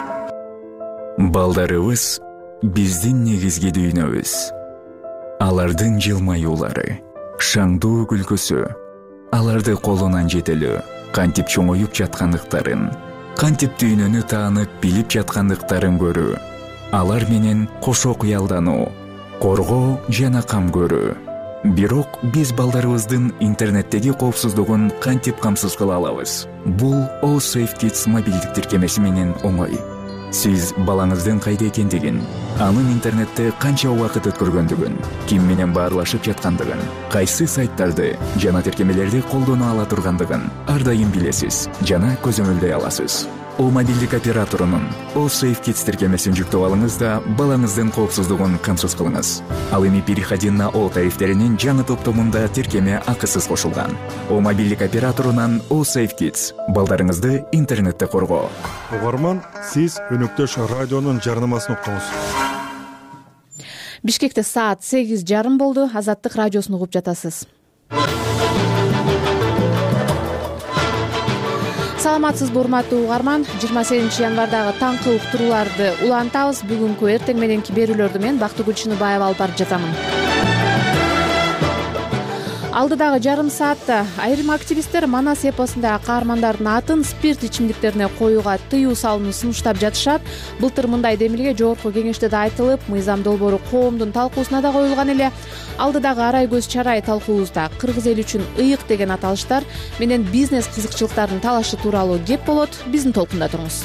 Балдарыбыз биздин негизги дүйнөбүз. Алардын жылмаюулары, шаңдуу күлкүсү, аларды колунан жетелөө, кантип чоңоюп жаткандыктарын, кантип дүйнөнү таанып билип жаткандыктарын көрүү, алар менен кошо кыялдануу, коргоо жана кам көрүү. Бирок биз балдарыбыздын интернеттеги коопсуздугун кантип камсыз кыла алабыз? Бул All Safe Kids мобилдик тиркемеси менен оңой. Сиз балаңыздын кайда экендигин, анын интернетте канча убакыт өткөргөндүгүн, ким менен баарлашып жаткандыгын, кайсы сайттарды жана тиркемелерди колдоно ала тургандыгын ар дайым билесиз жана көзөмөлдөй аласыз. О мобилдик операторунун О Safe Kids тиркемесин жүктөп алыңыз да балаңыздын коопсуздугун камсыз кылыңыз. Ал эми переходи на О тарифтеринин жаңы топтомунда тиркеме акысыз кошулган. О мобилдик операторунан О Safe Kids балдарыңызды интернетте коргоо. Угарман, сиз өнөктөш радионун жарнамасын уктуңуз. Бишкекте саат сегиз жарым болду. Азаттык радиосун угуп жатасыз. Саламатсызбы урматтуу угарман, жыйырма сегизинчи январдагы таңкы уктурууларды улантабыз. Бүгүнкү эртең мененки берүүлөрдү мен Бактыгүл Чыныбаева алып барып жатамын. Алдыдагы жарым саатта айрым активисттер Манас эпосундагы каармандардын атын спирт ичимдиктерине коюуга тыюу салууну сунуштап жатышат. Былтыр мындай демилге жогорку кеңеште да айтылып, мыйзам долбоору коомдун талкуусуна да коюлган эле. Алдыдагы арай көз чарай талкуубузда кыргыз эли үчүн ыйык деген аталыштар менен бизнес кызыкчылыктардын талашы тууралуу кеп болот. Биздин толкунда туруңуз.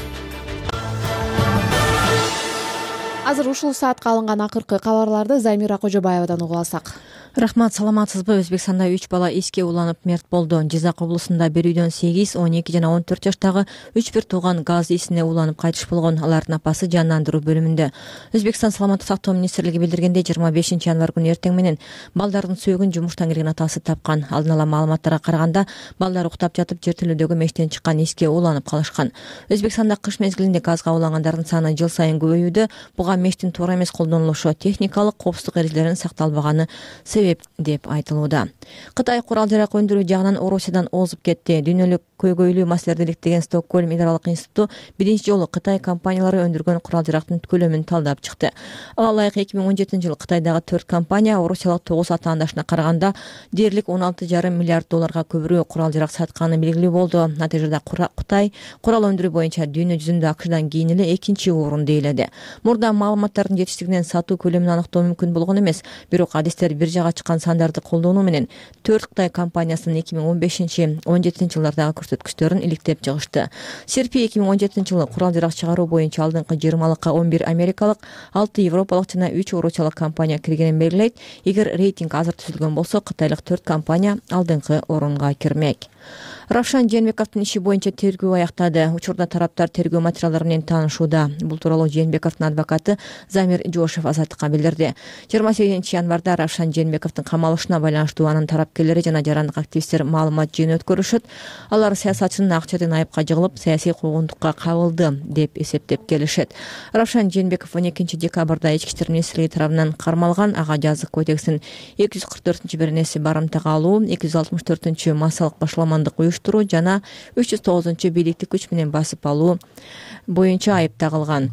Азыр ушул саатка алынган акыркы кабарларды Замира Кожобаевадан угуп алсак. Рахмат, саламатсызбы? Өзбекстанда үч бала эске уланып мерт болду. Жизак облусунда бир үйдөн сегиз, он эки жана он төрт жаштагы үч бир тууган газ исине уланып кайтыш болгон. Алардын апасы жандандыруу бөлүмүндө. Өзбекстан саламаттык сактоо министрлиги билдиргендей, жыйырма бешинчи январ күнү эртең менен балдардын сөөгүн жумуштан келген атасы тапкан. Алдын ала маалыматтарга караганда, балдар уктап жатып жертөлөдөгү мештен чыккан эске уланып калышкан. Өзбекстанда кыш мезгилинде газга улангандардын саны жыл сайын көбөйүүдө. Буга мештин туура эмес колдонулушу, техникалык коопсуздук эрежелеринин сакталбаганы себеп деп айтылууда. Кытай курал жарак өндүрүү жагынан Орусиядан озуп кетти. Дүйнөлүк көйгөйлүү маселелерди иликтеген Стокгольм Идаралык институту биринчи жолу Кытай компаниялары өндүргөн курал жарактын көлөмүн талдап чыкты. Ага ылайык эки миң он жетинчи жылы Кытайдагы төрт компания Орусиялык тогуз атаандашына караганда дээрлик он алты жарым миллиард долларга көбүрөөк курал жарак сатканы белгилүү болду. Натыйжада Кытай курал өндүрүү боюнча дүйнө жүзүндө АКШдан кийин эле экинчи орунду ээледи. Мурда маалыматтардын жетиштигинен сатуу көлөмүн аныктоо мүмкүн болгон эмес, бирок адистер бир жага чыккан сандарды колдонуу менен төрт Кытай компаниясынын эки миң он бешинчи — он жетинчи жылдардагы көрсөткүчтөрүн иликтеп чыгышты. Серпи эки миң он жетинчи жылы курал жарак чыгаруу боюнча алдыңкы жыйырмалыкка он бир америкалык, алты европалык жана үч орусиялык компания киргенин белгилейт. Эгер рейтинг азыр түзүлгөн болсо, кытайлык төрт компания алдыңкы орунга кирмек. Равшан Жээнбековдун иши боюнча тергөө аяктады. Учурда тараптар тергөө материалдары менен таанышууда. Бул тууралуу Жээнбековдун адвокаты Замир Жошев Азаттыкка билдирди. жыйырма сегизинчи январда Равшан Жээнбековдун камалышына байланыштуу анын тараптуулары жана жарандык активисттер маалымат жыйыны өткөрүшөт. Алар саясатчынын акчадан айыпка жыгылып, саясий куугунтукка кабылды деп эсептеп келишет. Равшан Жээнбеков он экинчи декабрда ички иштер министрлиги тарабынан кармалган. Ага жазык кодекстин эки жүз кырк төртүнчү беренеси барымтага алуу, эки жүз алтымыш төртүнчү массалык башаламандык уюштуруу жана үч жүз тогузунчу бийликтик күч менен басып алуу боюнча айып тагылган.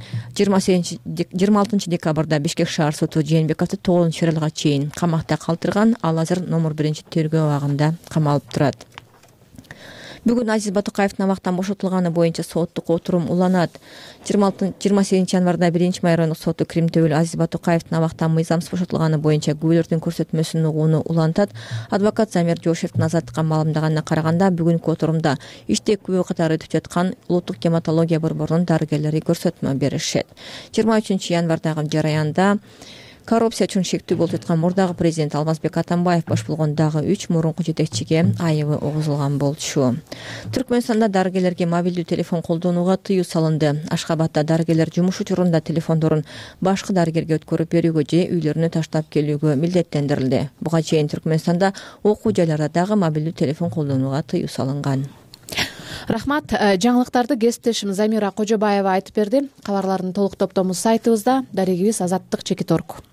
жыйырма алтынчы декабрда Бишкек шаар соту Жээнбековду тогузунчу февралга чейин камакта калтырган. Ал азыр номер биринчи тергөө абагында камалып турат. Бүгүн Азиз Батукаевдин абактан бошотулганы боюнча соттук отурум уланат. жыйырма сегизинчи январда биринчи май райондук соту Крим Төбөл Азиз Батукаевдин абактан мыйзамсыз бошотулганы боюнча күбөлөрдүн көрсөтмөсүн угууну улантат. Адвокат Замир Жошевдин Азаттыкка маалымдаганына караганда, бүгүнкү отурумда иште күбө катары өтүп жаткан улуттук гематология борборунун дарыгерлери көрсөтмө беришет. жыйырма үчүнчү январдагы жараянда коррупция үчүн шектүү болуп жаткан мурдагы президент Алмазбек Атамбаев баш болгон дагы үч мурунку жетекчиге айыбы угузулган болчу. Түркмөнстанда дарыгерлерге мобилдүү телефон колдонууга тыюу салынды. Ашхабадда дарыгерлер жумуш учурунда телефондорун башка дарыгерге өткөрүп берүүгө же үйлөрүнө таштап келүүгө милдеттендирилди. Буга чейин Түркмөнстанда окуу жайларда дагы мобилдүү телефон колдонууга тыюу салынган. Рахмат. Жаңылыктарды кесиптешим Замира Кожобаева айтып берди. Кабарлардын толук топтому сайтыбызда. Дарегибиз Азаттык чекит точка орг.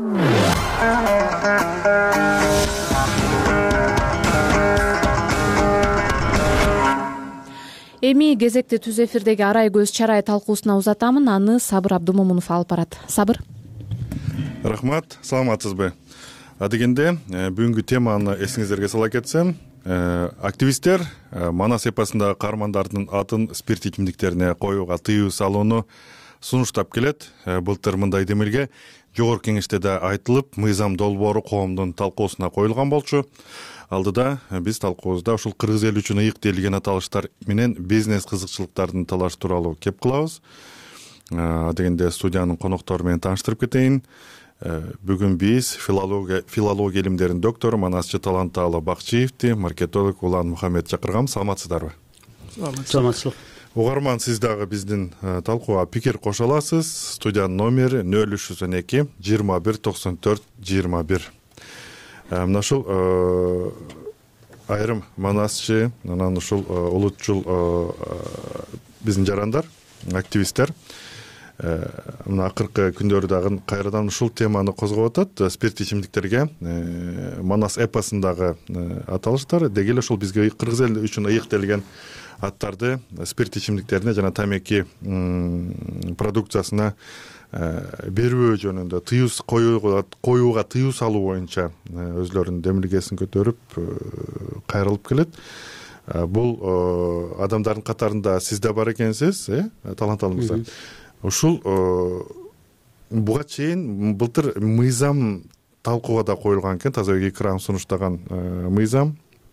Эми кезекти түз эфирдеги арай көз чарай талкуусуна узатамын. Аны Сабыр Абдумомунов алып барат. Сабыр. Рахмат, саламатсызбы? Адегенде бүгүнкү теманы эсиңиздерге сала кетсем, активисттер Манас эпосундагы каармандардын атын спирт ичимдиктерине коюуга тыюу салууну сунуштап келет. Былтыр мындай демилге жогорку кеңеште да айтылып, мыйзам долбоору коомдун талкуусуна коюлган болчу. Алдыда биз талкуубузда ушул кыргыз эли үчүн ыйык делген аталыштар менен бизнес кызыкчылыктардын талашы тууралуу кеп кылабыз. Адегенде студиянын коноктору менен тааныштырып кетейин. Бүгүн биз филология филология илимдеринин доктору Манасчы Таланталы Бакчиевди, маркетолог Улан Мухаммед чакыргам. Саламатсыздарбы? Саламатчылык. Угарман, сиз дагы биздин талкууга пикир кошо аласыз. Студиянын номери нөл үч жүз он эки жыйырма бир токсон төрт жыйырма бир. Мына ушул айрым Манасчы, анан ушул улутчул биздин жарандар, активисттер мына акыркы күндөрү дагы кайрадан ушул теманы козгоп атат. Спирт ичимдиктерге Манас эпосундагы аталыштар деги эле ушул бизге кыргыз эли үчүн ыйыктелген аттарды спирт ичимдиктерине жана тамеки продукциясына бербөө жөнүндө тыюу коюуга тыюу салуу боюнча өзлөрүнүн демилгесин көтөрүп кайрылып келет. Бул адамдардын катарында сиз да бар экенсиз, э Таланталы мырза. Ушул буга чейин былтыр мыйзам талкууга да коюлган экен, Тазабек Икрам сунуштаган мыйзам.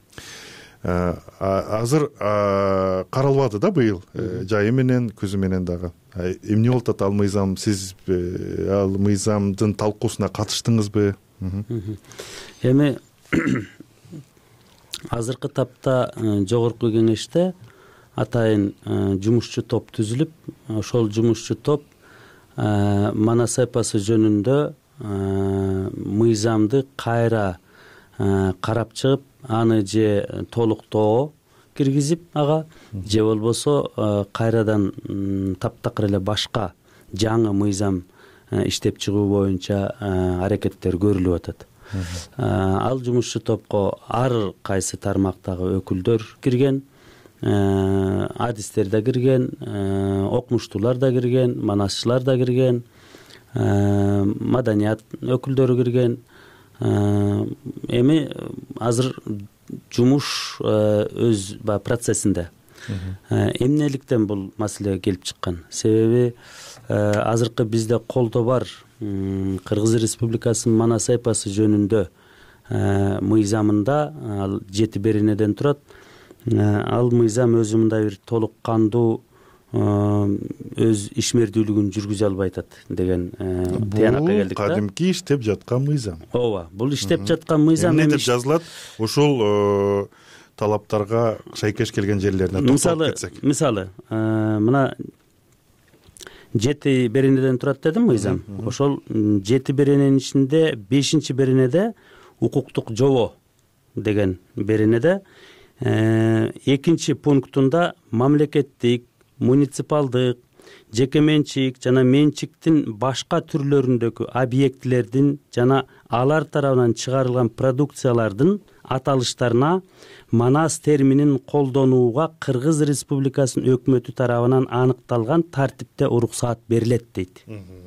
Азыр каралбады да быйыл, жайы менен, күзү менен дагы. Эмне болуп атат ал мыйзам? Сиз ал мыйзамдын талкуусуна катыштыңызбы? Эми азыркы тапта жогорку кеңеште атайын жумушчу топ түзүлүп, ошол жумушчу топ Манас эпосу жөнүндө мыйзамды кайра карап чыгып, аны же толуктоо киргизип ага, же болбосо кайрадан таптакыр эле башка жаңы мыйзам иштеп чыгуу боюнча аракеттер көрүлүп атат. Ал жумушчу топко ар кайсы тармактагы өкүлдөр кирген, адистер да кирген, окумуштуулар да кирген, манасчылар да кирген, маданият өкүлдөрү кирген. Эми азыр жумуш өз процессинде. Эмнеликтен бул маселе келип чыккан? Себеби азыркы бизде колдо бар Кыргыз Республикасынын Манас эпосу жөнүндө мыйзамында ал жети беренеден турат. Ал мыйзам өзү мындай бир толук кандуу өз ишмердүүлүгүн жүргүзө албай атат деген тыянакка келдик да. Бул кадимки иштеп жаткан мыйзам. Ооба, бул иштеп жаткан мыйзам. Эмне деп жазылат? Ушул талаптарга шайкеш келген жерлерине токтолуп кетсек. Мисалы, мына жети беренеден турат дедим мыйзам. Ошол жети берененин ичинде бешинчи беренеде укуктук жобо деген беренеде экинчи пунктунда мамлекеттик, муниципалдык, жеке менчик жана менчиктин башка түрлөрүндөгү объектилердин жана алар тарабынан чыгарылган продукциялардын аталыштарына Манас терминин колдонууга Кыргыз Республикасынын өкмөтү тарабынан аныкталган тартипте уруксаат берилет дейт.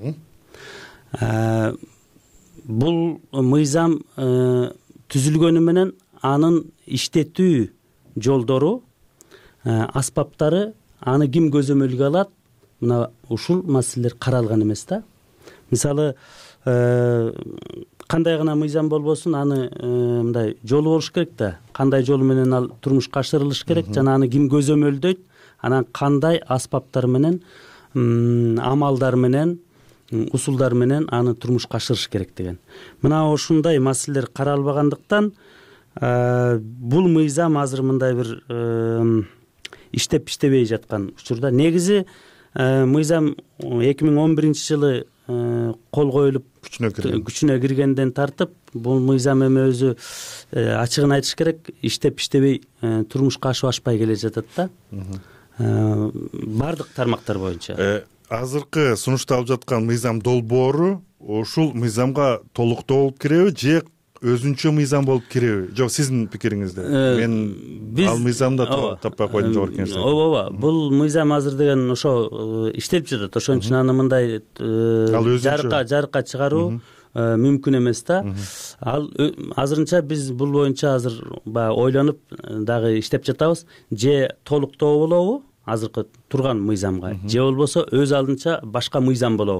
Бул мыйзам түзүлгөнү менен анын иштетүү жолдору, аспаптары, аны ким көзөмөлгө алат? Мына ушул маселелер каралган эмес да. Мисалы, кандай гана мыйзам болбосун, аны мындай жолу болуш керек да. Кандай жол менен ал турмушка ашырылыш керек, жана аны ким көзөмөлдөйт? Анан кандай аспаптар менен, амалдар менен, усулдар менен аны турмушка ашырыш керек деген. Мына ушундай маселелер каралбагандыктан бул мыйзам азыр мындай бир иштеп иштебей жаткан учурда. Негизи мыйзам эки миң он биринчи жылы кол коюлуп күчүнө киргенден тартып, бул мыйзам эми өзү ачыгын айтыш керек, иштеп иштебей турмушка ашып ашпай келе жатат да. Бардык тармактар боюнча. Азыркы сунушталып жаткан мыйзам долбоору ушул мыйзамга толуктоо болуп киреби же өзүнчө мыйзам болуп киреби? Жок, сиздин пикириңизде. Мен ал мыйзамда таппай койдум жогорку кеңеште. Ооба, ооба. Бул мыйзам азыр деген ошо иштелип жатат. Ошон үчүн аны мындай жарыкка жарыкка чыгаруу мүмкүн эмес да. Ал азырынча биз бул боюнча азыр баягы ойлонуп дагы иштеп жатабыз. Же толуктоо болобу азыркы турган мыйзамга, же болбосо өз алдынча башка мыйзам болобу.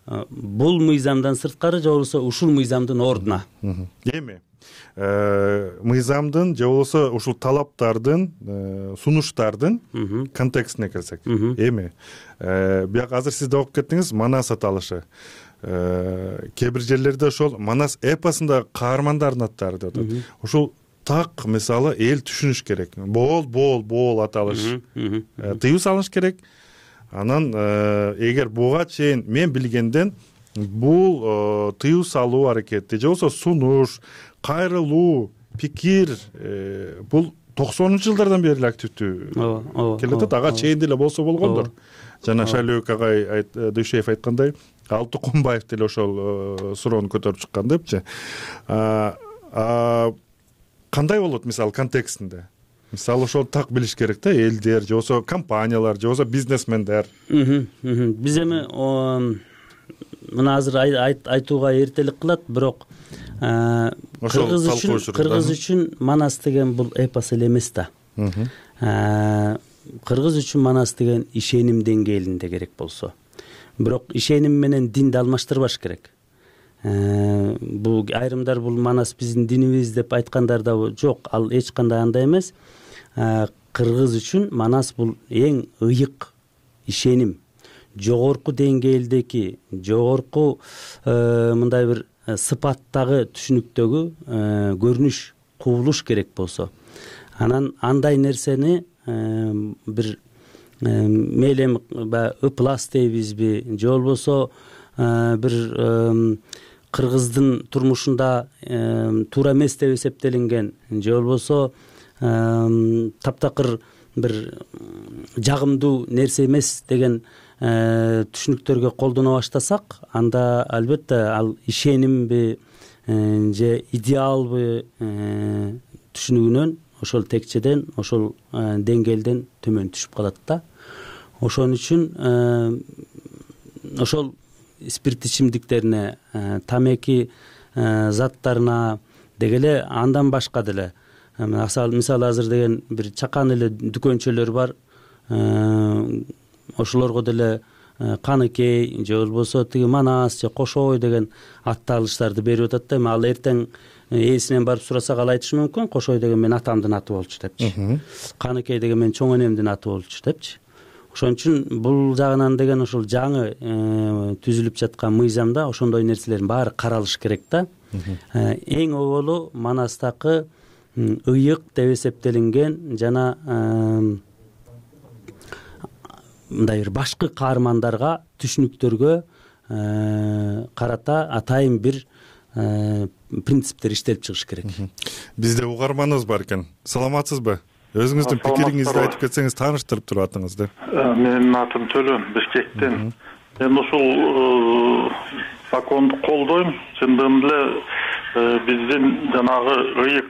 бул мыйзамдан сырткары же болбосо ушул мыйзамдын ордуна. Эми мыйзамдын же болбосо ушул талаптардын, сунуштардын контекстине келсек. Эми бияк азыр сиз да окуп кеттиңиз, Манас аталышы. Кээ бир жерлерде ошол Манас эпосунда каармандардын аттары деп атат. Ушул так мисалы эл түшүнүш керек. Боол, боол, боол аталыш тыюу салыш керек. Анан эгер буга чейин мен билгенден бул тыюу салуу аракети же болбосо сунуш, кайрылуу, пикир бул токсонунчу жылдардан бери эле активдүү келатат. Ага чейин деле болсо болгондур. Жана Шайлөөбек агай Дүйшеев айткандай, ал Тукумбаев деле ошол суроону көтөрүп чыккан депчи. Кандай болот мисалы контекстинде? Мисалы ошол так билиш керек да, элдер же болбосо компаниялар же болбосо бизнесмендер. Биз эми мына азыр айтууга эртелик кылат, бирок кыргыз үчүн кыргыз үчүн Манас деген бул эпос эле эмес да. Кыргыз үчүн Манас деген ишеним деңгээлинде керек болсо. Бирок ишеним менен динди алмаштырбаш керек. Бул айрымдар бул Манас биздин динибиз деп айткандар да жок, ал эч кандай андай эмес. Кыргыз үчүн Манас бул эң ыйык ишеним, жогорку деңгээлдеги, жогорку мындай бир сыпаттагы түшүнүктөгү көрүнүш, кубулуш керек болсо, анан андай нерсени бир мейли ыплас дейбизби же болбосо бир кыргыздын турмушунда туура эмес деп эсептелинген же болбосо таптакыр бир жагымдуу нерсе эмес деген түшүнүктөргө колдоно баштасак, анда албетте ал ишенимби же идеалбы түшүнүгүнөн ошол текчеден, ошол деңгээлден төмөн түшүп калат да. Ошон үчүн ошол спирт ичимдиктерине, тамеки заттарына дегеле андан башка деле, мисалы азыр деген бир чакан эле дүкөнчөлөр бар, ошолорго деле Каныкей же болбосо тиги Манас же Кошой деген атталыштарды берип атат да. Эми ал эртең ээсинен барып сурасак, ал айтышы мүмкүн, Кошой деген менин атамдын аты болчу депчи, Каныкей деген менин чоң энемдин аты болчу депчи. Ошон үчүн бул жагынан деген ошол жаңы түзүлүп жаткан мыйзамда ошондой нерселердин баары каралыш керек да. Эң оболу Манастакы ыйык деп эсептелинген жана мындай бир башкы каармандарга, түшүнүктөргө карата атайын бир принциптер иштелип чыгыш керек. Бизде угарманыбыз бар экен. Саламатсызбы? Өзүңүздүн пикириңизди айтып кетсеңиз, тааныштырып туруп атыңызды. Менин атым Төлөн, Бишкектен. Мен ушул законду колдойм. Чындыгында эле биздин жанагы ыйык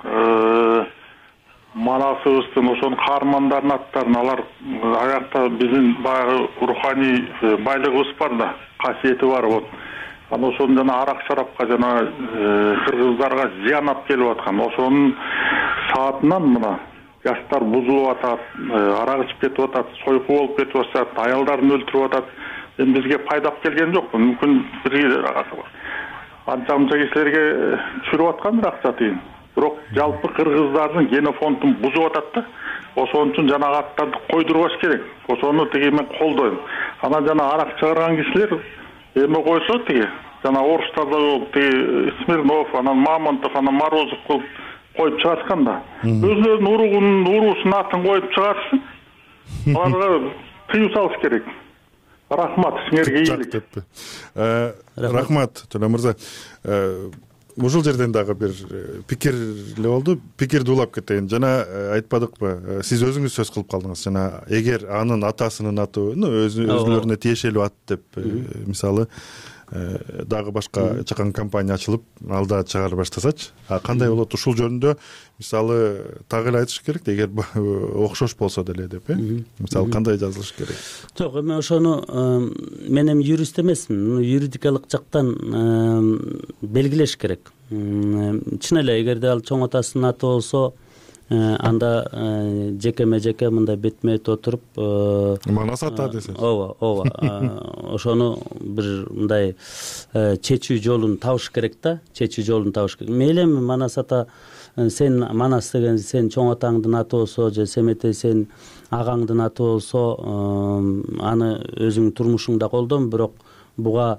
Манасыбыздын ошонун каармандарынын аттарын, алар аякта биздин баягы руханий байлыгыбыз бар да, касиети бар. Вот анан ошонун жана арак шарапка жана кыргыздарга зыян алып келип аткан, ошонун саатынан мына жаштар бузулуп атат, арак ичип кетип атат, сойку болуп кетип атат, аялдарын өлтүрүп атат. Эми бизге пайда алып келген жокпу. Мүмкүн бир анча мынча кишилерге түшүрүп аткандыр акча тыйын. Бирок жалпы кыргыздардын генофондун бузуп атат да. Ошон үчүн жанагы аттарды койдурбаш керек. Ошону тиги мен колдойм. Анан жана арак чыгарган кишилер эме койсо, тиги жана орустарда болуп, тиги Смирнов, анан Мамонтов, анан Морозов кылып коюп чыгарышкан да. Өзүнүн уругунун уруусунун атын коюп чыгарышсын. Аларга тыюу салыш керек. Рахмат, сиңерге ийгилик. Рахмат, Төлөн мырза. Ушул жерден дагы бир пикир эле болду. Пикирди улап кетейин. Жана айтпадыкпы, сиз өзүңүз сөз кылып калдыңыз. Жана эгер анын атасынын аты, өзүлөрүнө тиешелүү ат деп, мисалы дагы башка чакан компания ачылып, алда чыгара баштасачы, кандай болот? Ушул жөнүндө мисалы так эле айтыш керек, эгер окшош болсо деле деп, э? Мисалы кандай жазылыш керек? Жок, эми ошону мен эми юрист эмесмин, юридикалык жактан белгилеш керек. Чын эле эгерде ал чоң атасынын аты болсо, анда жекеме жеке мындай бетме бет отуруп манас ата десеңиз. ооба ооба ошону бир мындай чечүү жолун табыш керек да, чечүү жолун табыш керек. Мейли эми Манас ата, сен Манас деген сен чоң атаңдын аты болсо же Семетей сен агаңдын аты болсо, аны өзүңдүн турмушуңда колдон, бирок буга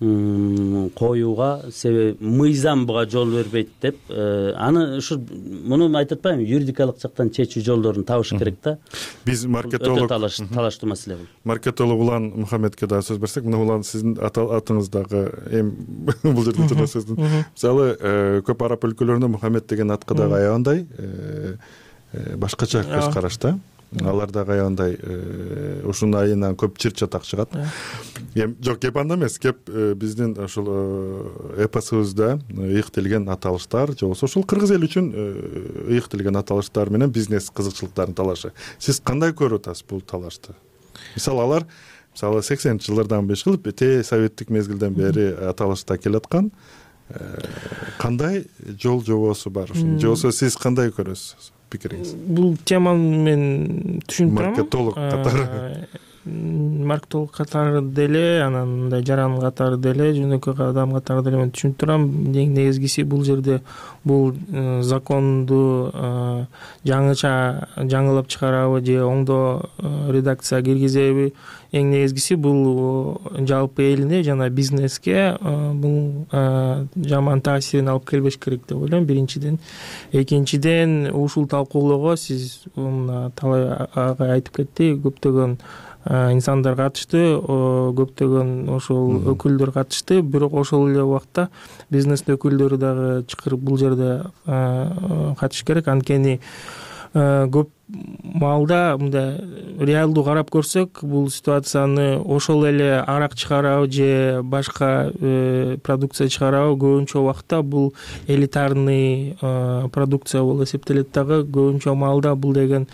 коюуга себеби мыйзам буга жол бербейт деп, аны ушу муну айтып атпайбы, юридикалык жактан чечүү жолдорун табыш керек да. Биз маркетолог талаштуу маселе бул. Маркетолог Улан Мухаммедке да сөз берсек, мына Улан сиздин атыңыздагы эми бул жерде турган сөздүн мисалы көп араб өлкөлөрүндө Мухаммед деген атка дагы аябандай башкача көз караш да. Алар дагы аябандай ушунун айынан көп чыр чатак чыгат. Эми жок, кеп анда эмес, кеп биздин ушул эпосубузда ыйыктелген аталыштар же болбосо ушул кыргыз эли үчүн ыйыктелген аталыштар менен бизнес кызыкчылыктардын талашы. Сиз кандай көрүп атасыз бул талашты? Мисалы алар мисалы сексенинчи жылдардан башкылып те советтик мезгилден бери аталышта келаткан. Кандай жол жобосу бар? Же болбосо сиз кандай көрөсүз? Пикириңиз? Бул теманы мен түшүнүп турам. Маркетолог катары. Маркетолог катары деле, анан мындай жаран катары деле, жөнөкөй адам катары деле мен түшүнүп турам. Эң негизгиси бул жерде бул законду жаңыча жаңылап чыгарабы же оңдо редакция киргизеби? Эң негизгиси бул жалпы элине жана бизнеске бул жаман таасирин алып келбеш керек деп ойлойм, биринчиден. Экинчиден, ушул талкуулоого сиз талай агай айтып кетти, көптөгөн инсандар катышты, көптөгөн ошол өкүлдөр катышты, бирок ошол эле убакта бизнестин өкүлдөрү дагы чакырып бул жерде катыш керек. Анткени көп маалда мындай реалдуу карап көрсөк, бул ситуацияны ошол эле арак чыгарабы же башка продукция чыгарабы, көбүнчө убакта бул элитарный продукция болуп эсептелет дагы. Көбүнчө маалда бул деген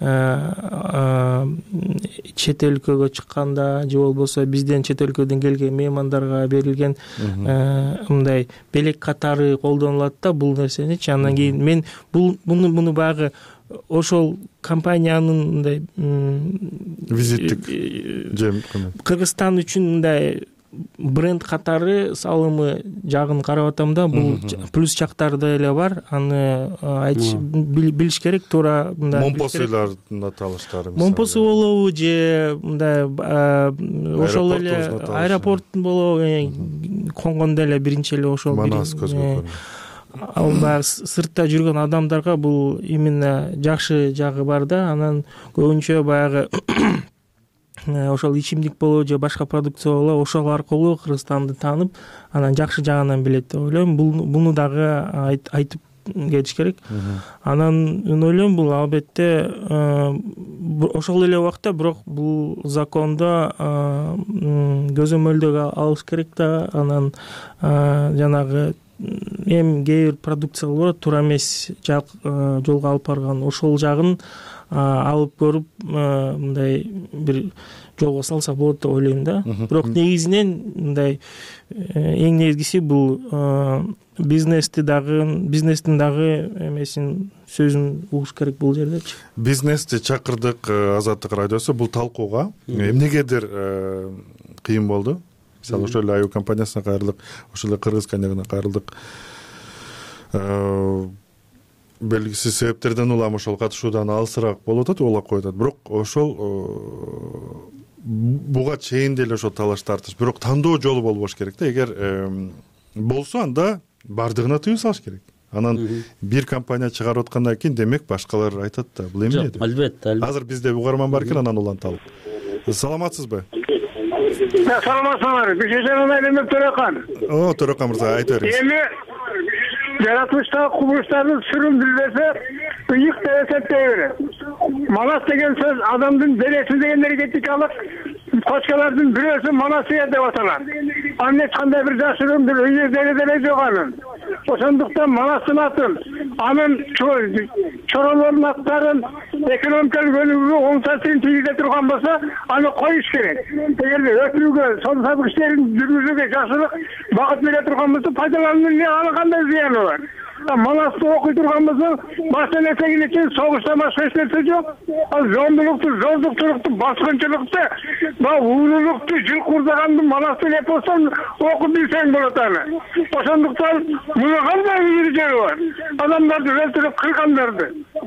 чет өлкөгө чыкканда же болбосо бизден чет өлкөдөн келген меймандарга берилген мындай белек катары колдонулат да бул нерсеничи. Андан кийин мен бул муну муну баягы ошол компаниянын мындай визиттик же Кыргызстан үчүн мындай бренд катары салымы жагын карап атам да, бул плюс жактары деле бар. Аны айтыш билиш керек, туура мындай Момпосуйлардын аталыштары мисалы. Момпосу болобу же мындай ошол эле аэропорт болобу, конгондо эле биринчи эле ошол Манас көзгө көрүнөт. Ал баягы сыртта жүргөн адамдарга бул именно жакшы жагы бар да. Анан көбүнчө баягы ошол ичимдик болобу же башка продукция болобу, ошол аркылуу Кыргызстанды таанып, анан жакшы жагынан билет деп ойлойм. Буну дагы айтып кетиш керек. Анан мен ойлойм бул албетте ошол эле убакта, бирок бул закондо көзөмөлдөгө алыш керек да. Анан жанагы эми кээ бир продукциялар бар, туура эмес жолго алып барган, ошол жагын алып көрүп мындай бир жолго салса болот деп ойлойм да. Бирок негизинен мындай эң негизгиси бул бизнести дагы бизнестин дагы эмесин сөзүн угуш керек бул жердечи. Бизнести чакырдык Азаттык радиосу бул талкууга. Эмнегедир кыйын болду? Мисалы ошол эле аюу компаниясына кайрылдык, ошол эле Кыргыз коньягына кайрылдык. Белгисиз себептерден улам ошол катышуудан алысыраак болуп атат, улап коюп атат. Бирок ошол буга чейин деле ошол талаш тартыш, бирок тандоо жолу болбош керек да. Эгер болсо анда бардыгына тыюу салыш керек. Анан бир компания чыгарып аткандан кийин демек башкалар айтат да, бул эмне деп. Албетте, албетте. Азыр бизде угарман бар экен, анан уланталып. Саламатсызбы? Саламатсызбы. Бишкектен Айдембек Төрөкан. О, Төрөкан мырза, айта бериңиз. Эми жаратылыштагы кубулуштардын сырын билбесе, ыйык деп эсептей берет. Манас деген сөз адамдын денесин деген энергетикалык точкалардын бирөөсү манасия деп аталат. Анын эч кандай бир жашыруун бир ыйык деле жок анын. Ошондуктан Манастын атын, анын чоролордун аттарын экономикалык өнүгүүгө оң таасирин тийгизе турган болсо, аны коюш керек. Эгерде өтүүгө, сауда иштерин жүргүзүүгө жакшылык багыт бере турган болсо, пайдалануунун аны кандай зыяны бар? манасты окуй турган болсо баштан этегине чейин согуштан башка эч нерсе жок. Ал жондулукту, жоздуктулукту, баскынчылыкты, баягы уулуулукту, жылкурдаганды манасты эпостон окуп билсең болот аны. Ошондуктан муну кандай ийгири жери бар? Адамдарды өлтүрүп кыргандарды.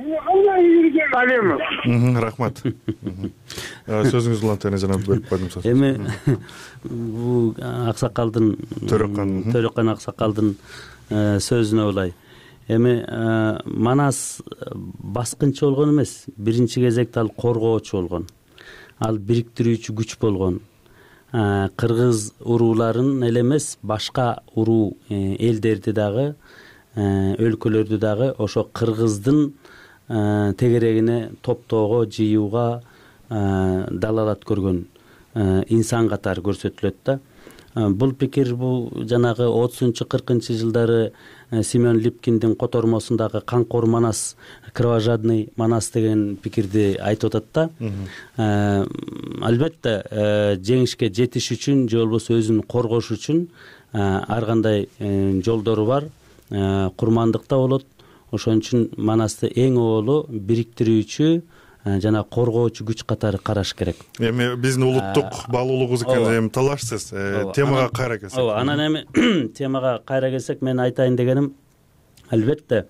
Алимов. Рахмат. Сөзүңүз улан тене жана бөлүп койдум сөз. Эми бул аксакалдын Төрөккан Төрөккан аксакалдын сөзүнө улай. Эми манас баскынчы болгон эмес, биринчи кезекте ал коргоочу болгон. Ал бириктирүүчү күч болгон. Кыргыз урууларын эле эмес, башка уруу элдерди дагы, өлкөлөрдү дагы ошо кыргыздын тегерегине топтоого, жыюуга далалат көргөн инсан катары көрсөтүлөт да. Бул пикир бул жанагы отузунчу кыркынчы жылдары Семен Липкиндин котормосундагы Каңкор Манас, кровожадный Манас деген пикирди айтып атат да. Албетте жеңишке жетиш үчүн же болбосо өзүн коргош үчүн ар кандай жолдору бар, курмандыкта болот. Ошон үчүн Манасты эң оолу бириктирүүчү жана коргоочу күч катары караш керек. Эми биздин улуттук баалуулугубуз экен, эми талашсыз. Темага кайра келсек. Ооба, анан эми темага кайра келсек, мен айтайын дегеним, албетте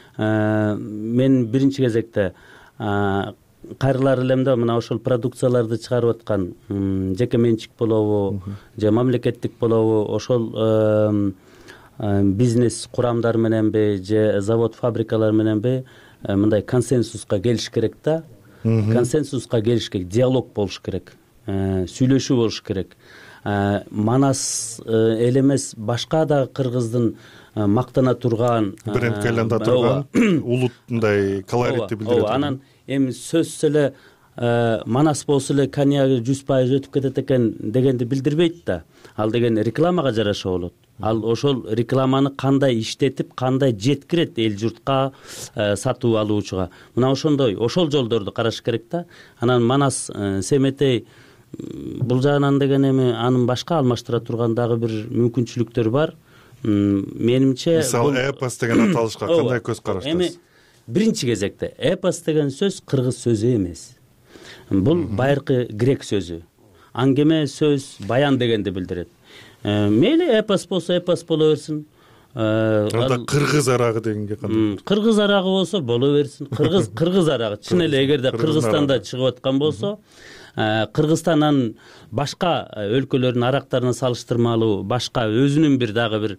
мен биринчи кезекте кайрылар элем да мына ошол продукцияларды чыгарып аткан жеке менчик болобу, же мамлекеттик болобу, ошол бизнес курамдар мененби, же завод фабрикалар мененби мындай консенсуска келиш керек да. Консенсуска келиш керек, диалог болуш керек, сүйлөшүү болуш керек. Манас эле эмес, башка да кыргыздын мактана турган, брендке айлана турган улутундай колоритти билдирет. Анан эми сөзсүз эле Манас болсо эле коньяк жүз пайыз өтүп кетет экен дегенди билдирбейт да. Ал деген рекламага жараша болот. Ал ошол рекламаны кандай иштетип, кандай жеткирет эл журтка, сатуу алуучуга. Мына ошондой, ошол жолдорду караш керек да. Анан Манас Семетей бул жагынан деген эми анын башка алмаштыра турган дагы бир мүмкүнчүлүктөр бар. Менимче, мисалы эпос деген аталышка кандай көз караштасыз? Эми биринчи кезекте эпос деген сөз кыргыз сөзү эмес. Бул байыркы грек сөзү. Аңгеме сөз, баян дегенди билдирет. Мейли эпос болсо эпос боло берсин. Анда кыргыз арагы дегенге кандай? Кыргыз арагы болсо боло берсин. Кыргыз кыргыз арагы. Чын эле эгерде Кыргызстанда чыгып аткан болсо, Кыргызстандан башка өлкөлөрдүн арактарына салыштырмалуу башка өзүнүн бир дагы бир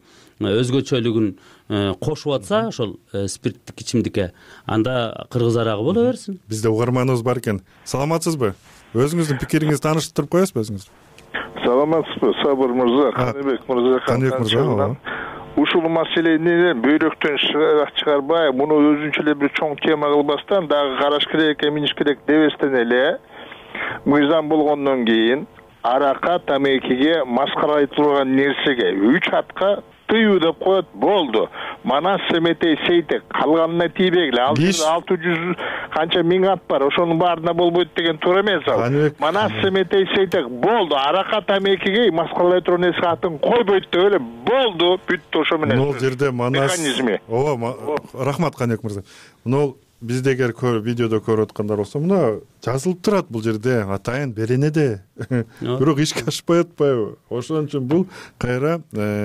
өзгөчөлүгүн кошуп атса, ошол спирттик ичимдикке, анда кыргыз арагы боло берсин. Бизде угарманыбыз бар экен. Саламатсызбы? Өзүңүздүн пикириңизди тааныштырып коесузбу өзүңүз? Саламатсызбы, Сабыр мырза, Каныбек мырза. Каныбек мырза. Ушул маселени бөйрөктөн чыгарбай, муну өзүнчө эле бир чоң тема кылбастан дагы караш керек, эминиш керек дебестен эле мыйзам болгондон кийин арака, тамекиге, маскаралай турган нерсеге үч атка тыюу деп коет, болду. Манас Семетей Сейтек калганына тийбегиле. алты жүз канча миң ат бар, ошонун баарына болбойт деген туура эмес ал. Манас Семетей Сейтек болду. Арака, тамекиге маскаралай турган нерсе атын койбойт деп эле болду, бүттү ошо менен. Мына жерде Манас механизми. Ооба, рахмат Каныбек мырза. Мына бизде эгер видеодо көрүп аткандар болсо, мына жазылып турат бул жерде атайын беренеде. Бирок ишке ашпай атпайбы? Ошон үчүн бул кайра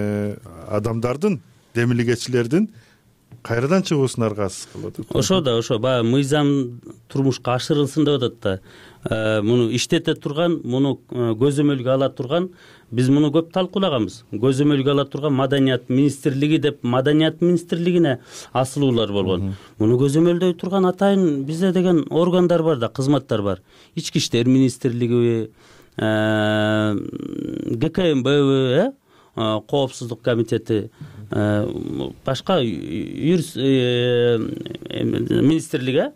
адамдардын, демилгечилердин кайрадан чыгуусуна аргасыз кылып атат. Ошо да, ошо баягы мыйзам турмушка ашырылсын деп атат да. Муну иштете турган, муну көзөмөлгө ала турган, биз муну көп талкуулаганбыз. Көзөмөлгө ала турган Маданият министрлиги деп Маданият министрлигине асылуулар болгон. Муну көзөмөлдөй турган атайын бизде деген органдар бар да, кызматтар бар. Ички иштер министрлиги, гэ ка эм бэ вэ, коопсуздук комитети, башка министрлиги,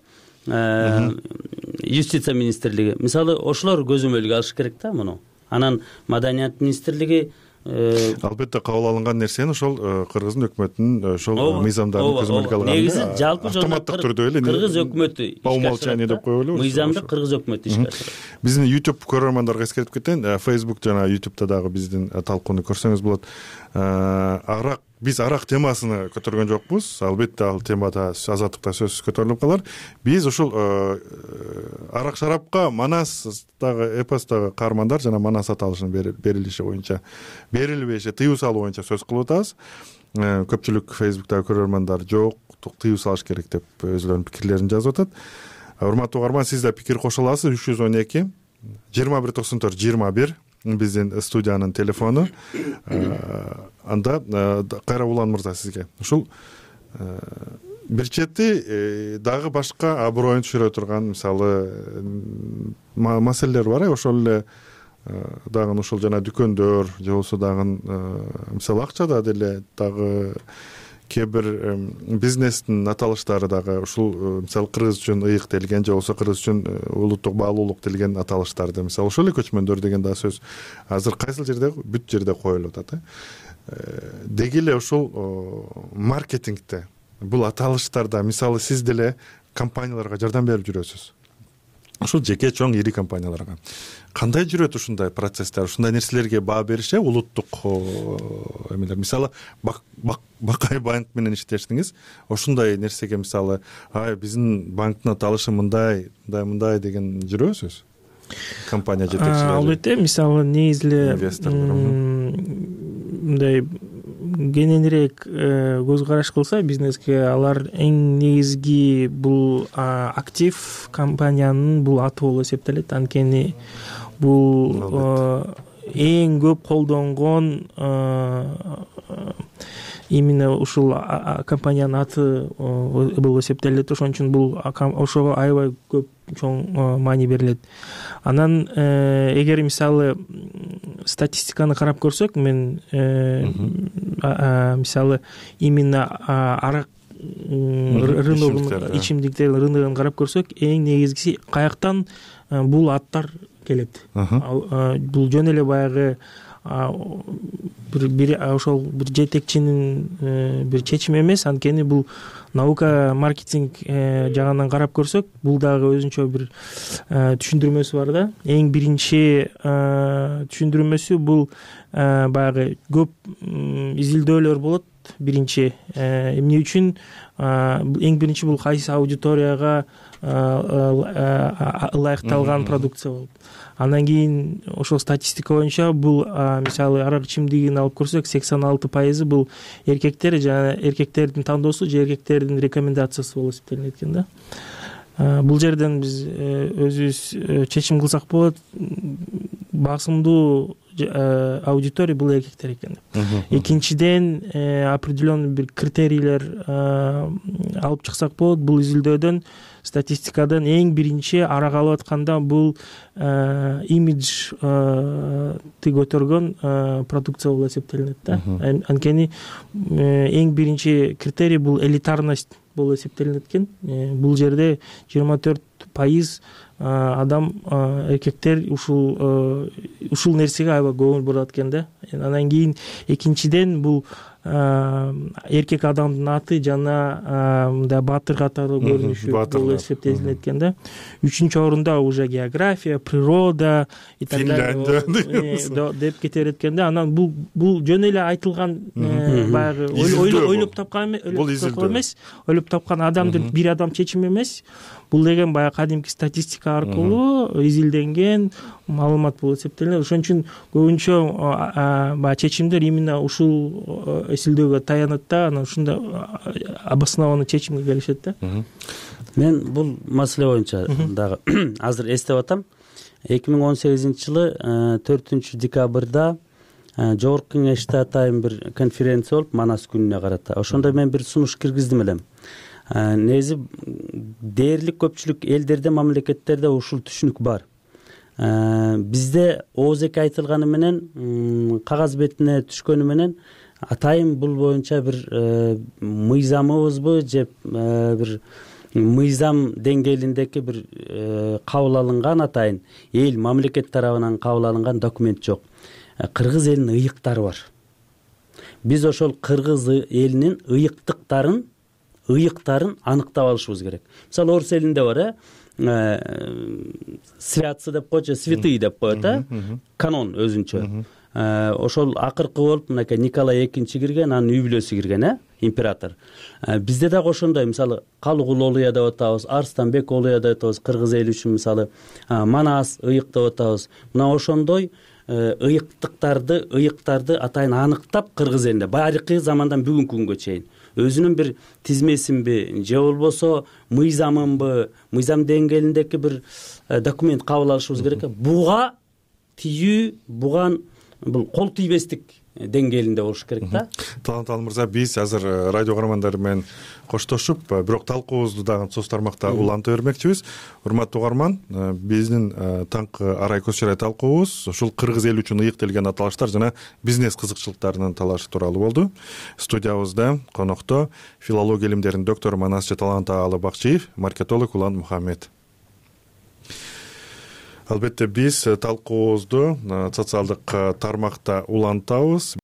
юстиция министрлиги. Мисалы, ошолор көзөмөлгө алыш керек да муну. Анан Маданият министрлиги албетте кабыл алынган нерсени ошол кыргыздын өкмөтүнүн ошол мыйзамдарын көзөмөлгө алган. Негизи жалпы автоматтык түрдө эле кыргыз өкмөтү по умолчанию деп коелу. Мыйзамды кыргыз өкмөтү ишке ашырат. Биздин YouTube көрөрмандарга эскертип кетейин. Facebook жана YouTube'да дагы биздин талкууну көрсөңүз болот. Аграк биз арак темасыны көтөргөн жокпуз. Албетте ал темада азаттыкта сөзсүз көтөрүлүп калар. Биз ушул арак шарапка Манастагы эпостогу каармандар жана Манас аталышынын берилиши боюнча берилбеши тыюу салуу боюнча сөз кылып атабыз. Көпчүлүк Фейсбуктагы көрөрмандар жок, тыюу салыш керек деп өзүлөрүнүн пикирлерин жазып атат. Урматтуу угарман, сиз да пикир кошо аласыз. үч жүз он эки жыйырма бир токсон төрт жыйырма бир биздин студиянын телефону. Анда кайра улан мырза, сизге ушул бир чети дагы башка аброюн түшүрө турган мисалы маселелер бар. Ошол эле дагы ушул жана дүкөндөр же болбосо дагы мисалы акчада деле дагы кээ бир бизнестин аталыштары дагы ушул мисалы кыргыз үчүн ыйык делген же болбосо кыргыз үчүн улуттук баалуулук делген аталыштарды мисалы ошол эле көчмөндөр деген да сөз азыр кайсыл жерде бүт жерде коюлуп атат. Деги эле ушул маркетингде бул аталыштарда мисалы сиз деле компанияларга жардам берип жүрөсүз. Ушул жеке чоң ири компанияларга кандай жүрөт ушундай процесстер, ушундай нерселерге баа бериши улуттук эмелер? Мисалы Бакай банк менен иштештиңиз. Ошундай нерсеге мисалы ай биздин банктын аталышы мындай, мындай, мындай деген жүрөсүз? Компания жетекчилери. Албетте, мисалы негизиле мындай кененирээк көз караш кылса бизнеске, алар эң негизги бул актив компаниянын бул аты болуп эсептелет. Анткени бул эң көп колдонгон именно ушул компаниянын аты болуп эсептелет. Ошон үчүн бул ошого аябай көп чоң маани берилет. Анан эгер мисалы статистиканы карап көрсөк, мен мисалы именно арак рыногун, ичимдиктердин рыногун карап көрсөк, эң негизгиси каяктан бул аттар келет. Бул жөн эле баягы бир ошол бир жетекчинин бир чечими эмес. Анткени бул наука маркетинг жагынан карап көрсөк, бул дагы өзүнчө бир түшүндүрмөсү бар да. Эң биринчи түшүндүрмөсү бул баягы көп изилдөөлөр болот. Биринчи эмне үчүн эң биринчи бул кайсы аудиторияга ылайыкталган продукция болот. Андан кийин ошол статистика боюнча бул мисалы арак ичимдигин алып көрсөк, сексен алты пайызы бул эркектер жана эркектердин тандоосу же эркектердин рекомендациясы болуп эсептелинет экен да. Бул жерден биз өзүбүз чечим кылсак болот. Басымдуу аудитория бул эркектер экен. Экинчиден определенный бир критерийлер алып чыксак болот. Бул изилдөөдөн, статистикадан эң биринчи арак алып атканда бул имидж ты көтөргөн продукция болуп эсептелинет да. Анткени эң биринчи критерий бул элитарность болуп эсептелинет экен. Бул жерде жыйырма төрт пайыз адам, эркектер ушул ушул нерсеге аябай көңүл бурат экен да. Андан кийин экинчиден бул эркек адамдын аты жана мындай баатыр катары көрүнүшү болуп эсептелинет экен да. Үчүнчү орунда уже география, природа и так далее деп кетер экен да. Анан бул бул жөн эле айтылган баягы ойлоп тапкан эмес, ойлоп тапкан адамдын бир адам чечими эмес. Бул деген баягы кадимки статистика аркылуу изилденген маалымат болуп эсептелинет. Ошон үчүн көбүнчө баягы чечимдер именно ушул эсилдөөгө таянат да, анан ушундай обоснованный чечимге келишет да. Мен бул маселе боюнча дагы азыр эстеп атам. эки миң он сегизинчи жылы төртүнчү декабрда Жогорку Кеңеште атайын бир конференция болуп, Манас күнүнө карата. Ошондо мен бир сунуш киргиздим элем. Негизи дээрлик көпчүлүк элдерде, мамлекеттерде ушул түшүнүк бар. Бизде оозеки айтылганы менен, кагаз бетине түшкөнү менен атайын бул боюнча бир мыйзамыбызбы же бир мыйзам деңгээлиндеги бир кабыл алынган атайын эл мамлекет тарабынан кабыл алынган документ жок. Кыргыз элинин ыйыктары бар. Биз ошол кыргыз элинин ыйыктыктарын ыйыктарын аныктап алышыбыз керек. Мисалы орус элинде бар, э святцы деп коет же святые деп коет, э канон өзүнчө. ошол акыркы болуп мынакей Николай экинчи кирген, анын үй бүлөсү кирген, э император. Бизде дагы ошондой, мисалы Калыгул Олуя деп атабыз, Арстанбек Олуя деп атабыз, кыргыз эли үчүн мисалы Манас ыйык деп атабыз. Мына ошондой ыйыктыктарды, ыйыктарды атайын аныктап кыргыз элинде байыркы замандан бүгүнкү күнгө чейин өзүнүн бир тизмесинби же болбосо мыйзамынбы, мыйзам деңгээлиндеги бир документ кабыл алышыбыз керек. Буга тийүү, буга бул кол тийбестик деңгээлинде болуш керек да. Таланталы мырза, биз азыр радио каармандары менен коштошуп, бирок талкуубузду дагы соц тармакта уланта бермекчибиз. Урматтуу угарман, биздин таңкы арай көз чарай талкуубуз ушул кыргыз эли үчүн ыйыктелген аталыштар жана бизнес кызыкчылыктарынын талашы тууралуу болду. Студиябызда конокто филология илимдеринин доктору Манасчы Таланталы Бакчиев, маркетолог Улан Мухаммед. Албетте биз талкуубузду социалдык тармакта улантабыз.